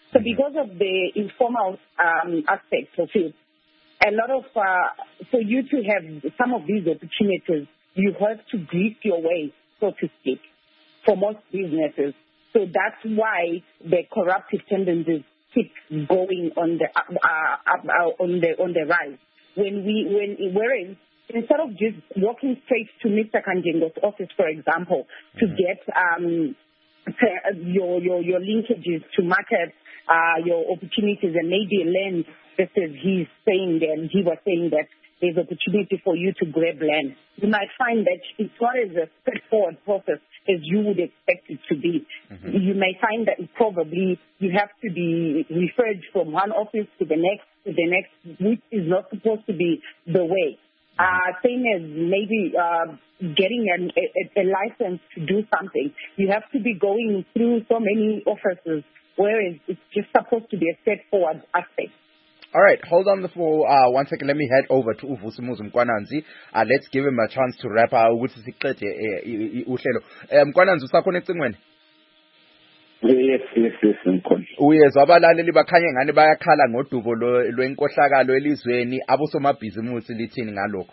H: So because of the informal um, aspect of it, a lot of, uh, for you to have some of these opportunities, you have to grease your way, so to speak, for most businesses. So that's why the corruptive tendencies keep going on the uh, uh, on the on the rise. When we when whereas instead of just walking straight to Mister Kanjengo's office, for example, to mm-hmm. get um, your your your linkages to market, uh, your opportunities, and maybe land. Just as he's saying that he was saying that there's opportunity for you to grab land. You might find that it's not as a straightforward process as you would expect it to be. Mm-hmm. You may find that probably you have to be referred from one office to the next to the next, which is not supposed to be the way. Uh, same as maybe uh, getting an, a, a license to do something. You have to be going through so many offices, whereas it's just supposed to be a straightforward aspect.
A: All right, hold on for uh, one second. Let me head over to Uvusumuzi Mkwananzi. Uh, let's give him a chance to wrap up. Ukuthi siqede uhlelo. Mkwananzi usakhona ecingweni?
E: Yes, yes, yes, mkhona.
A: Uyezwa abalaleli bakhanye ngani bayakhala ngodubo lwenkohlakalo elizweni, abosomabhizimusi lithini ngalokho?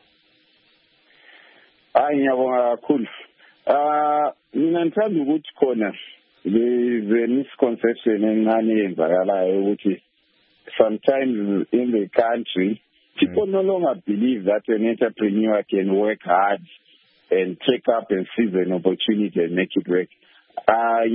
E: Hayi ngiyabonga kakhulu. Ah, mina ngithanda ukuthi khona the misconception encane eyenzakalayo ukuthi sometimes in the country, people mm. no longer believe that an entrepreneur can work hard and take up and seize an opportunity and make it work. Uh,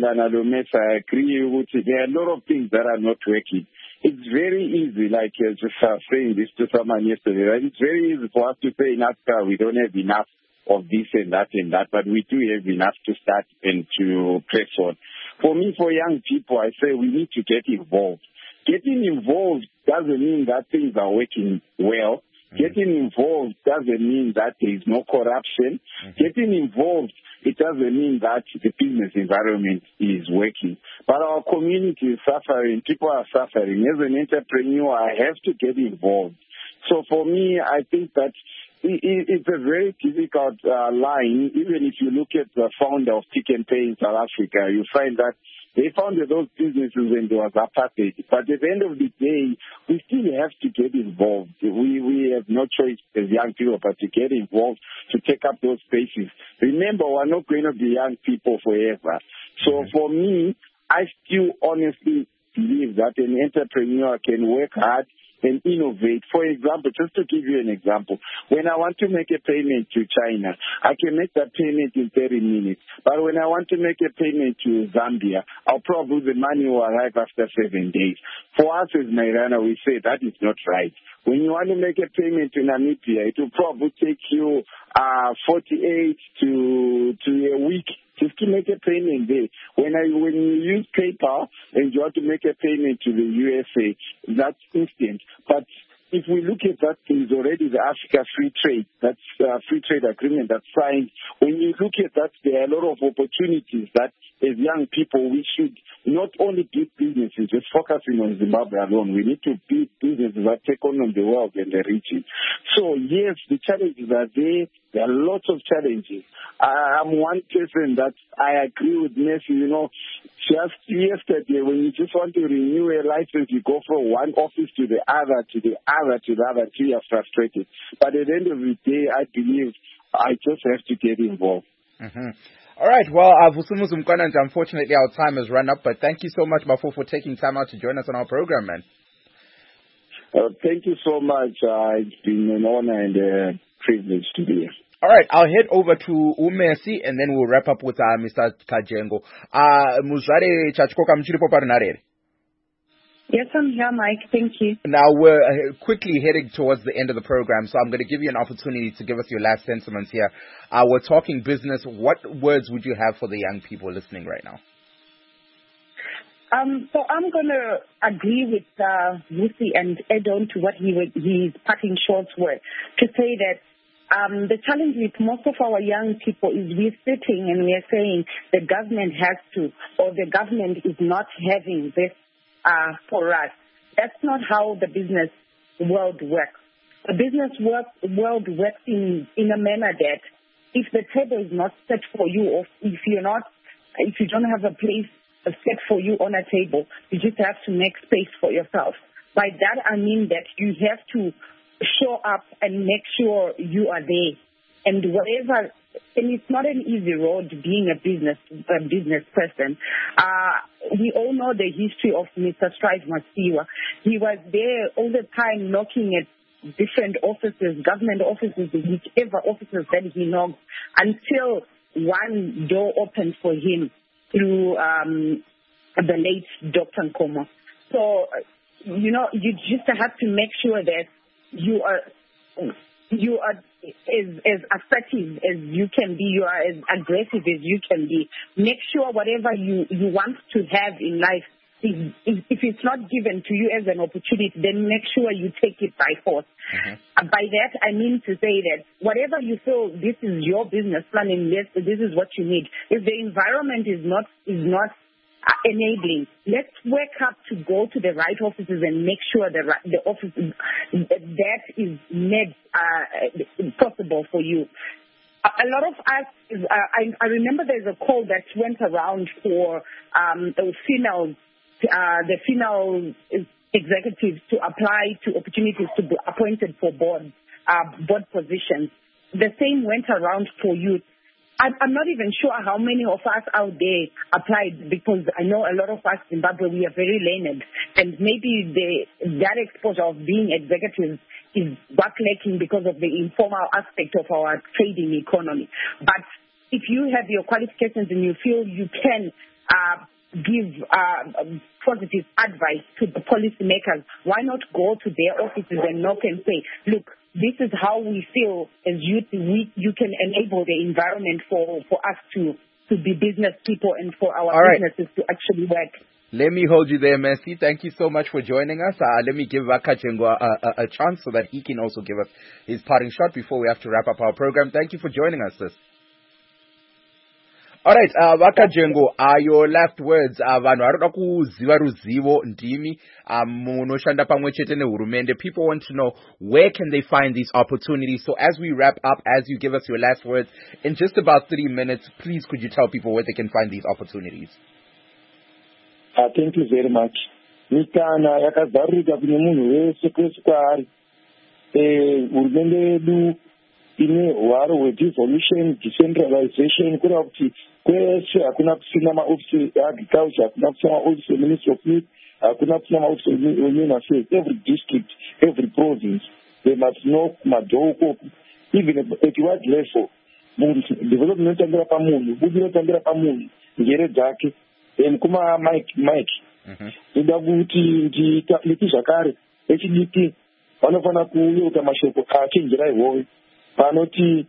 E: I agree with you. There are a lot of things that are not working. It's very easy, like uh, just uh, saying this to someone yesterday, right? It's very easy for us to say in Africa we don't have enough of this and that and that, but we do have enough to start and to press on. For me, for young people, I say we need to get involved. Getting involved doesn't mean that things are working well. Mm-hmm. Getting involved doesn't mean that there is no corruption. Mm-hmm. Getting involved, it doesn't mean that the business environment is working. But our community is suffering. People are suffering. As an entrepreneur, I have to get involved. So for me, I think that it's a very difficult uh, line. Even if you look at the founder of Pick n Pay in South Africa, you find that they founded those businesses when there was apartheid. But at the end of the day, we still have to get involved. We we have no choice as young people but to get involved, to take up those spaces. Remember, we're not going to be young people forever. So for me, I still honestly believe that an entrepreneur can work hard and innovate. For example, just to give you an example, when I want to make a payment to China, I can make that payment in thirty minutes. But when I want to make a payment to Zambia, I'll probably the money will arrive after seven days. For us as Mairana, we say that is not right. When you want to make a payment to Namibia, it will probably take you uh, forty-eight to to a week just to make a payment there. When I when you use PayPal and you want to make a payment to the U S A, that's instant. But if we look at that, there's already the Africa Free Trade, that's uh, free trade agreement that's signed. When you look at that, there are a lot of opportunities that as young people we should not only build businesses, just focusing on Zimbabwe alone. We need to build businesses that take on the world and the region. So yes, the challenges are there. There are lots of challenges. I'm one person that I agree with Messi, you know, just yesterday when you just want to renew a license, you go from one office to the other, to the other, to the other, until you're frustrated. But at the end of the day, I believe I just have to get involved.
A: Mm-hmm. All right, well, uh, Vusumuzi Mkwananzi, unfortunately our time has run up, but thank you so much, Bafo, for taking time out to join us on our program, man.
E: Uh, thank you so much. Uh, it's been an honor and a privilege to be here.
A: All right, I'll head over to Umesi and then we'll wrap up with uh, Mister Kajengo. Uh, Muzare Chachkoka Mchiripo Parinarere.
H: Yes, I'm here, Mike. Thank you.
A: Now, we're uh, quickly heading towards the end of the program, so I'm going to give you an opportunity to give us your last sentiments here. Uh, we're talking business. What words would you have for the young people listening right now?
H: Um, so I'm going to agree with uh, Lucy and add on to what he would, his parting shots were, to say that Um, the challenge with most of our young people is we're sitting and we're saying the government has to, or the government is not having this uh, for us. That's not how the business world works. The business work, world works in, in a manner that if the table is not set for you, or if you're not, if you don't have a place set for you on a table. You just have to make space for yourself. By that, I mean that you have to show up and make sure you are there. And whatever, and it's not an easy road being a business a business person. Uh, we all know the history of Mister Strive Masiwa. He was there all the time knocking at different offices, government offices, whichever offices that he knocked, until one door opened for him through um, the late Doctor Nkomo. So, you know, you just have to make sure that you are you are as, as assertive as you can be, you are as aggressive as you can be. Make sure whatever you, you want to have in life, is, is, if it's not given to you as an opportunity, then make sure you take it by force. Mm-hmm. Uh, by that, I mean to say that whatever you feel, this is your business plan and this, this is what you need. If the environment is not is not enabling, let's work up to go to the right offices and make sure the the office that is made uh, possible for you. A, a lot of us, is, uh, I, I remember there's a call that went around for um, the female, uh, the female executives to apply to opportunities to be appointed for board uh, board positions. The same went around for youth. I'm not even sure how many of us out there applied, because I know a lot of us in Zimbabwe, we are very learned, and maybe the, that exposure of being executives is back lacking because of the informal aspect of our trading economy. But if you have your qualifications and you feel you can uh, give uh, positive advice to the policymakers, why not go to their offices and knock and say, look, this is how we feel as youth. We, you can enable the environment for, for us to, to be business people and for our All businesses right. to actually work.
A: Let me hold you there, Mercy. Thank you so much for joining us. Uh, let me give Vakajengo a, a, a chance so that he can also give us his parting shot before we have to wrap up our program. Thank you for joining us, sis. All right, uh, Vakajengo, uh, your last words. Uh, vanhu varoda kuziva ruzivo ndimi munoshanda pamwe chete nehurumende. People want to know, where can they find these opportunities? So as we wrap up, as you give us your last words, in just about three minutes, please could you tell people where they can find these opportunities?
F: Uh, thank you very much. Mikana yakazarurika kune munhu wese kwese kwaari. Hurumende yedu ine hwaro hwedevolution, decentralization, kureva kuti kwese hakuna kusina maofisi eagriculture, hakuna kusina maofisi eministry of youth, hakuna kusina maofisi ehuman affairs. Every district, every province, they must know madhoo ukoko. Even at what level, development inotangira pamunhu, budi inotangira pamunhu, njere dzake. And kuma Mike, Mike, ndoda kuti nditafiti zvakare, echidiki vanofana kuyeuka mashoko achenjera ihoyo. Panoti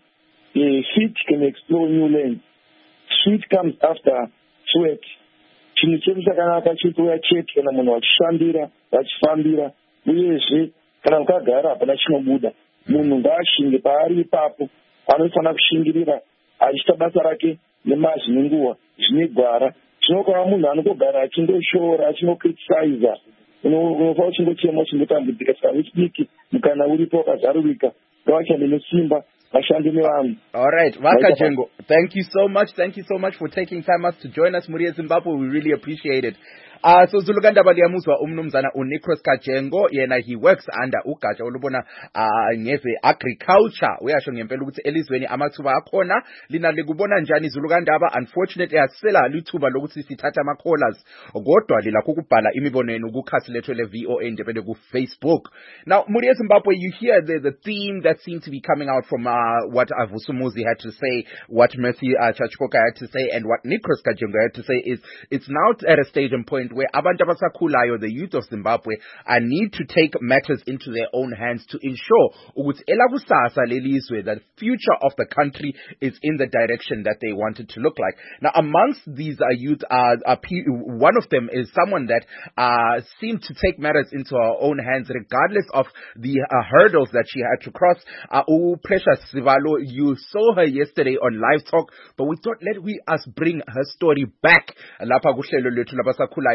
F: feet can explore new lands. Sweet comes after sweat. Chinhu chedu chakanaka chikuya chete kana munhu vachishambira, vachifambira, uyezve kana mukagara hapana chinobuda. Munhu ngaashinge paari ipapo, anofanira kushingirira achiita basa rake nemazvi nenguva, zvine gwara. Chinokava munhu anogara achindoshora, achinokriticiza, unofanira uchingochema uchingotambudzika. Saka wechidiki mukana uripo wakazarurika, ngavashande nesimba, vashande nevanhu. All right, Vakajengo, thank you so much. Thank you so much for taking time out to join us, Muri Zimbabwe. We really appreciate it. Uh, so Zulugandaba liyamuzwa umnumzana uNicholas Kajengo, yena he works under ugatsha olubona uh, ngeze agriculture. Uyasho ngempela ukuthi elizweni amathuba akhona. Lina likubona njani Zulugandaba? Unfortunately asela lithuba lokuthi sithatha ama callers. Kodwa lilakho ukubhala imibono yenu kukhasi lethu le V O A ndebele ku Facebook. Now Muri Zimbabwe, you hear the the theme that seems to be coming out from uh, what Avusumuzi had to say, what Mercy uh, Chachikoka had to say, and what Nicholas Kajengo had to say is it's now at a stage and point where abantu abasakhulayo, the youth of Zimbabwe, uh, need to take matters into their own hands to ensure ukuthi elakusasa lelizwe, that future of the country is in the direction that they want it to look like. Now, amongst these uh, youth, uh, uh, one of them is someone that uh, seemed to take matters into her own hands, regardless of the uh, hurdles that she had to cross. Uh, Precious Sivalo, you saw her yesterday on Live Talk, but we thought let we us bring her story back. Lapha kuhlelo lethu labasakhulayo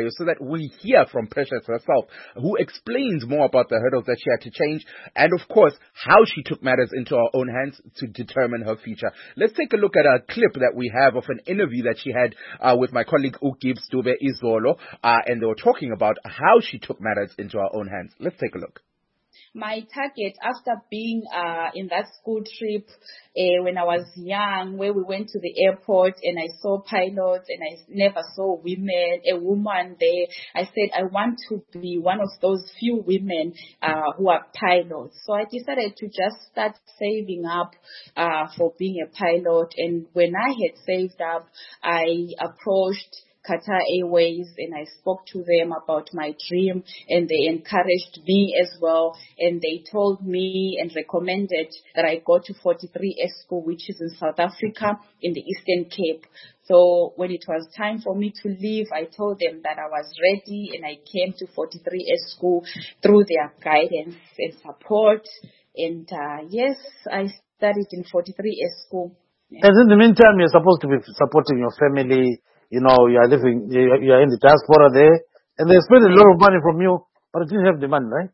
A: Nayo so that we hear from Precious herself, who explains more about the hurdles that she had to change and, of course, how she took matters into her own hands to determine her future. Let's take a look at a clip that we have of an interview that she had uh, with my colleague Gibbs Dube Izolo, uh, and they were talking about how she took matters into her own hands. Let's take a look.
J: My target after being uh, in that school trip uh, when I was young, where we went to the airport and I saw pilots and I never saw women, a woman there. I said I want to be one of those few women uh, who are pilots. So I decided to just start saving up uh, for being a pilot. And when I had saved up, I approached Qatar Airways and I spoke to them about my dream, and they encouraged me as well, and they told me and recommended that I go to forty-three S School, which is in South Africa in the Eastern Cape. So when it was time for me to leave, I told them that I was ready, and I came to forty-three S School through their guidance and support. And uh, yes, I studied in forty-three S School.
K: Yeah. And in the meantime, you're supposed to be supporting your family. You know, you are living, you are in the diaspora there, and they spend a lot of money from you, but you didn't have the money, right?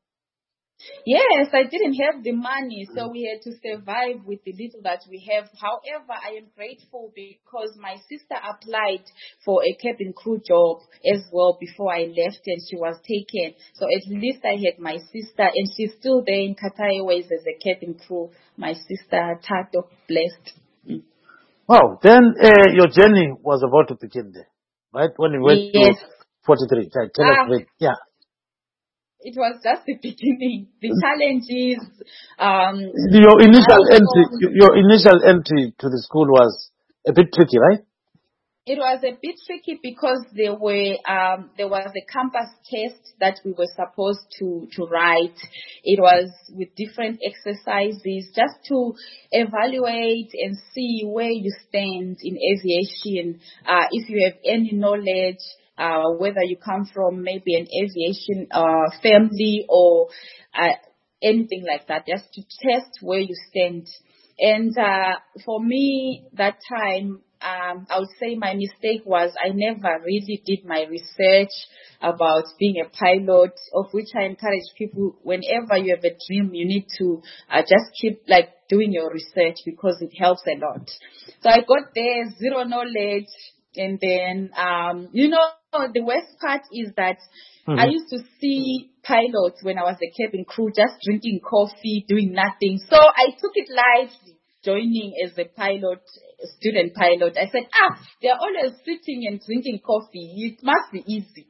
J: Yes, I didn't have the money, so we had to survive with the little that we have. However, I am grateful because my sister applied for a cabin crew job as well before I left, and she was taken. So at least I had my sister, and she's still there in Qatar Airways as a cabin crew. My sister, Tato, blessed. Mm.
K: Wow, then uh, your journey was about to begin there, right? When you went
J: yes.
K: to forty-three. Tell
J: ah,
K: us, yeah.
J: It was just the beginning. The challenges. Um,
K: your initial entry, your initial entry to the school was a bit tricky, right?
J: It was a bit tricky because there were um, there was a campus test that we were supposed to, to write. It was with different exercises just to evaluate and see where you stand in aviation. Uh, if you have any knowledge, uh, whether you come from maybe an aviation uh, family or uh, anything like that, just to test where you stand. And uh, for me, that time, Um, I would say my mistake was I never really did my research about being a pilot, of which I encourage people, whenever you have a dream, you need to uh, just keep like doing your research because it helps a lot. So I got there, zero knowledge, and then, um, you know, the worst part is that mm-hmm. I used to see pilots when I was a cabin crew just drinking coffee, doing nothing. So I took it lightly. Joining as a pilot, a student pilot, I said, ah, they're always sitting and drinking coffee. It must be easy.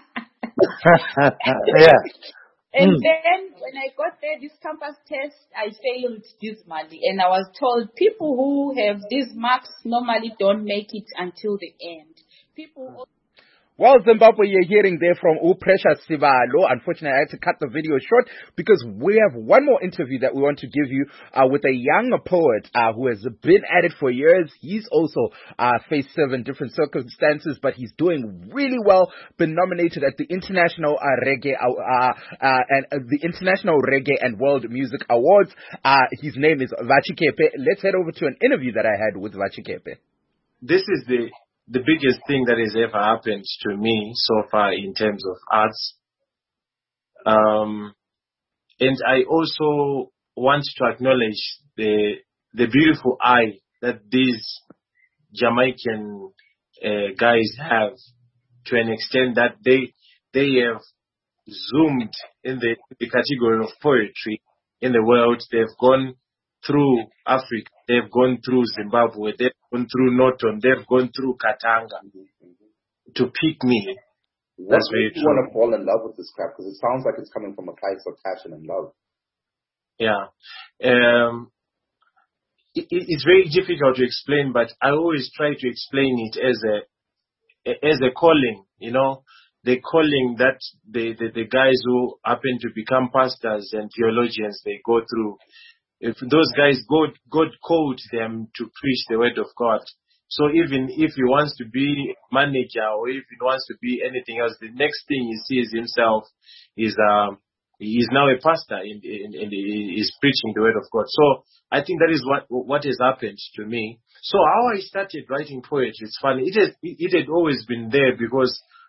K: yeah.
J: And
K: mm.
J: then when I got there, this campus test, I failed dismally. And I was told people who have these marks normally don't make it until the end. People who
A: Well, Zimbabwe, you're hearing there from U Precious Sibalo. Unfortunately, I had to cut the video short because we have one more interview that we want to give you uh, with a young poet uh, who has been at it for years. He's also uh, faced seven different circumstances, but he's doing really well. Been nominated at the International uh, Reggae uh, uh, and uh, the International Reggae and World Music Awards. Uh, his name is Vachikepe. Let's head over to an interview that I had with Vachikepe.
L: This is the the biggest thing that has ever happened to me so far in terms of arts. Um, and I also want to acknowledge the the beautiful eye that these Jamaican uh, guys have, to an extent that they they have zoomed in the, the category of poetry in the world. They've gone through Africa, they've gone through Zimbabwe, they've gone through Norton, they've gone through Katanga to pick me.
A: What That's very true. You want to fall in love with this crap? Because it sounds like it's coming from a place of passion and love.
L: Yeah. Um, it, it's very difficult to explain, but I always try to explain it as a as a calling, you know, the calling that the, the, the guys who happen to become pastors and theologians, they go through. If those guys, God, God called them to preach the word of God. So even if he wants to be manager or if he wants to be anything else, the next thing he sees himself is um he is now a pastor in, in, in the, is preaching the word of God. So I think that is what what has happened to me. So how I started writing poetry, it's funny. It has it, it had always been there because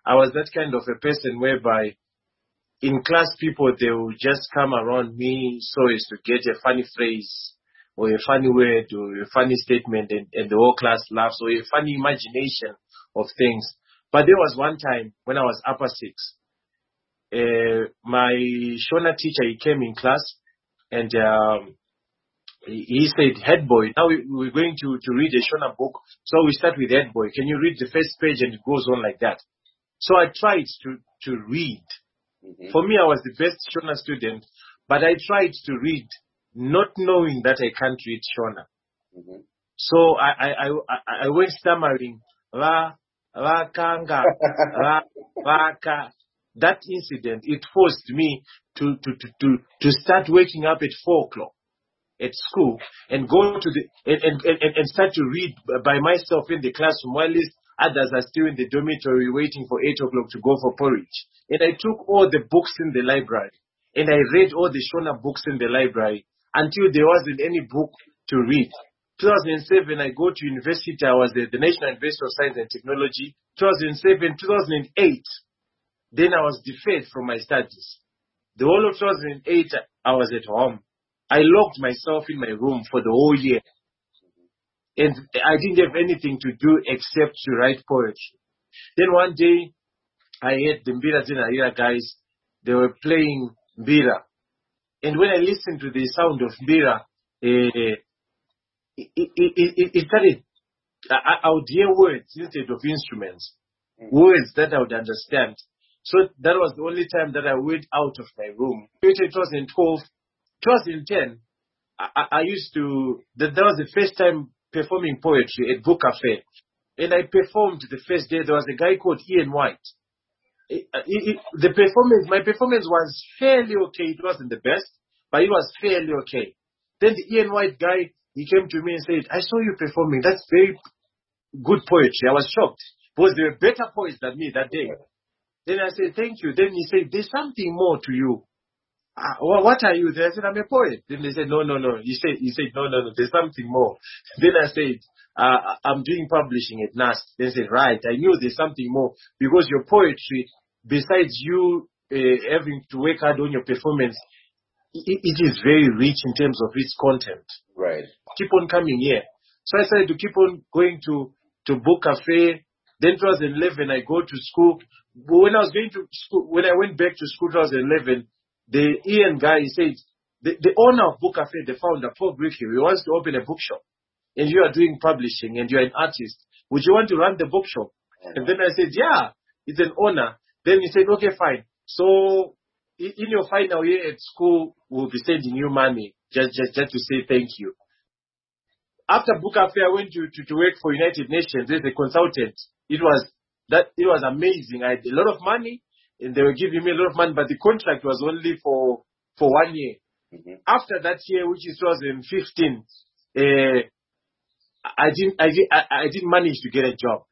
L: I was that kind of a person whereby in class people, they will just come around me so as to get a funny phrase or a funny word or a funny statement, and, and the whole class laughs, or a funny imagination of things. But there was one time when I was upper six, uh, my Shona teacher, he came in class and um, he, he said, head boy, now we, we're going to, to read a Shona book. So we start with head boy. Can you read the first page? And it goes on like that. So I tried to, to read. Mm-hmm. For me, I was the best Shona student, but I tried to read not knowing that I can't read Shona. Mm-hmm. So I, I, I, I went stammering, la, la, kanga, la, la, ka. That incident, it forced me to, to, to, to, to start waking up at four o'clock at school and go to the, and, and, and, and start to read by myself in the classroom while others are still in the dormitory waiting for eight o'clock to go for porridge. And I took all the books in the library and I read all the Shona books in the library until there wasn't any book to read. two thousand seven, I go to university. I was at the National University of Science and Technology. two thousand seven, two thousand eight, then I was deferred from my studies. The whole of two thousand eight, I was at home. I locked myself in my room for the whole year. And I didn't have anything to do except to write poetry. Then one day, I heard the Mbira Zinahira guys, they were playing Mbira. And when I listened to the sound of Mbira, uh, it, it, it, it started, I, I would hear words instead of instruments, mm-hmm. words that I would understand. So that was the only time that I went out of my room. In twenty twelve, twenty ten, I, I used to, that, that was the first time performing poetry at Book Cafe. And I performed the first day. There was a guy called Ian White. It, it, it, the performance, my performance was fairly okay. It wasn't the best, but it was fairly okay. Then the Ian White guy, he came to me and said, I saw you performing. That's very good poetry. I was shocked because there were better poets than me that day. Then I said, thank you. Then he said, there's something more to you. Uh, well, what are you? Then I said, I'm a poet. Then they said, no, no, no. He said, he said, no, no, no. There's something more. Then I said, uh, I'm doing publishing at N A S. They said, right. I knew there's something more because your poetry, besides you uh, having to work hard on your performance, it, it is very rich in terms of its content.
A: Right.
L: Keep on coming here. So I started to keep on going to, to Book Cafe. Then twenty eleven, I go to school. But when I was going to school, when I went back to school twenty eleven, the Ian guy, he said, the, the owner of Book Cafe, the founder, Paul Bricky, he wants to open a bookshop. And you are doing publishing and you're an artist. Would you want to run the bookshop? Mm-hmm. And then I said, yeah, it's an honor. Then he said, okay, fine. So in your final year at school, we'll be sending you money just, just, just to say thank you. After Book Cafe, I went to, to, to work for United Nations as a consultant. It was that it was amazing. I had a lot of money and they were giving me a lot of money, but the contract was only for, for one year. Mm-hmm. After that year, which is twenty fifteen, uh, I didn't, I didn't, I, I didn't manage to get a job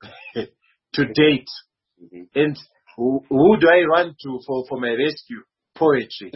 L: to date. Mm-hmm. And who, who do I run to for, for my rescue? Poetry.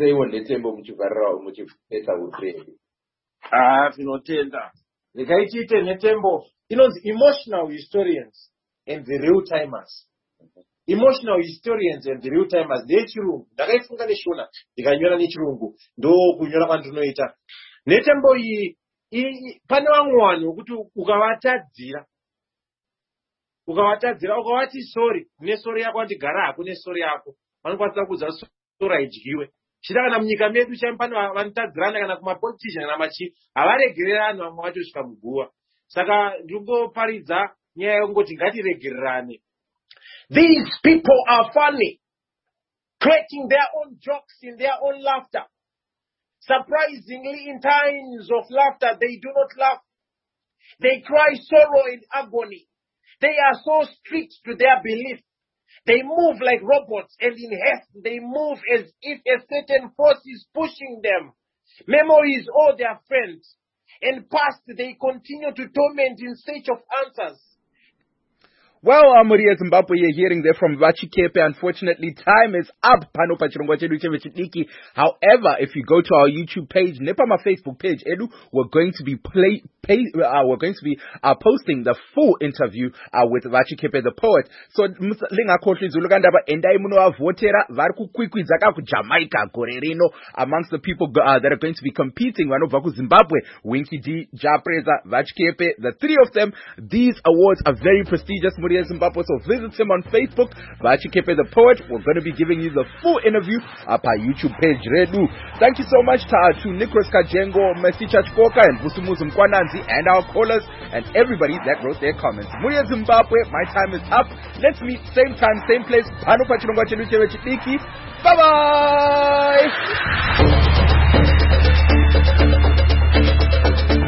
L: Ah, tinotenda. Ndikaitite netembo. You know, the emotional historians and the real timers. Emotional historians and the real timers. Ndechirungu. Ndakaifunga neshona. Ndikanyora nechirungu. Ndo kunyora kwandinoita. Netembo iyi pane vamwe vanhu kuti ukavatadzira ukavatadzira ukavati sori nesori yako andigara hako nesori yako vanokwanisa kuudza sori haidyiwe. Chida kana munyika medu chai pane vanotadzirana kana kumapolitician kana machi havaregererani vamwe vacho svika muguva. Saka ndingoparidza nyaya yekungoti ngatiregererane. These people are funny, creating their own jokes in their own laughter. Surprisingly, in times of laughter, they do not laugh. They cry sorrow and agony. They are so strict to their belief. They move like robots, and in haste, they move as if a certain force is pushing them. Memory is all their friends, and past they continue to torment in search of answers.
A: Well, Amuria Zimbabwe, you're hearing there from Vachikepe. Unfortunately, time is up. However, if you go to our YouTube page, Nepama Facebook page, Edu, we're going to be play, pay, uh, we're going to be uh, posting the full interview uh, with Vachikepe the poet. So lingakhohlwa izulu kandaba endai munovotera vari kukwikwidza kakujamaica gore rino amongst the people uh, that are going to be competing vanobva kuZimbabwe, Winky D, Japreza, Vachikepe, the three of them. These awards are very prestigious, Muria Zimbabwe, so visit him on Facebook, Vachikepe the poet. We're going to be giving you the full interview up our YouTube page, Redu. Thank you so much to, uh, to Nicholas Kajengo, Mesicha Chikoka, and Busumuzu Mkwananzi, and our callers, and everybody that wrote their comments. Muria Zimbabwe, my time is up. Let's meet same time, same place. Bye bye.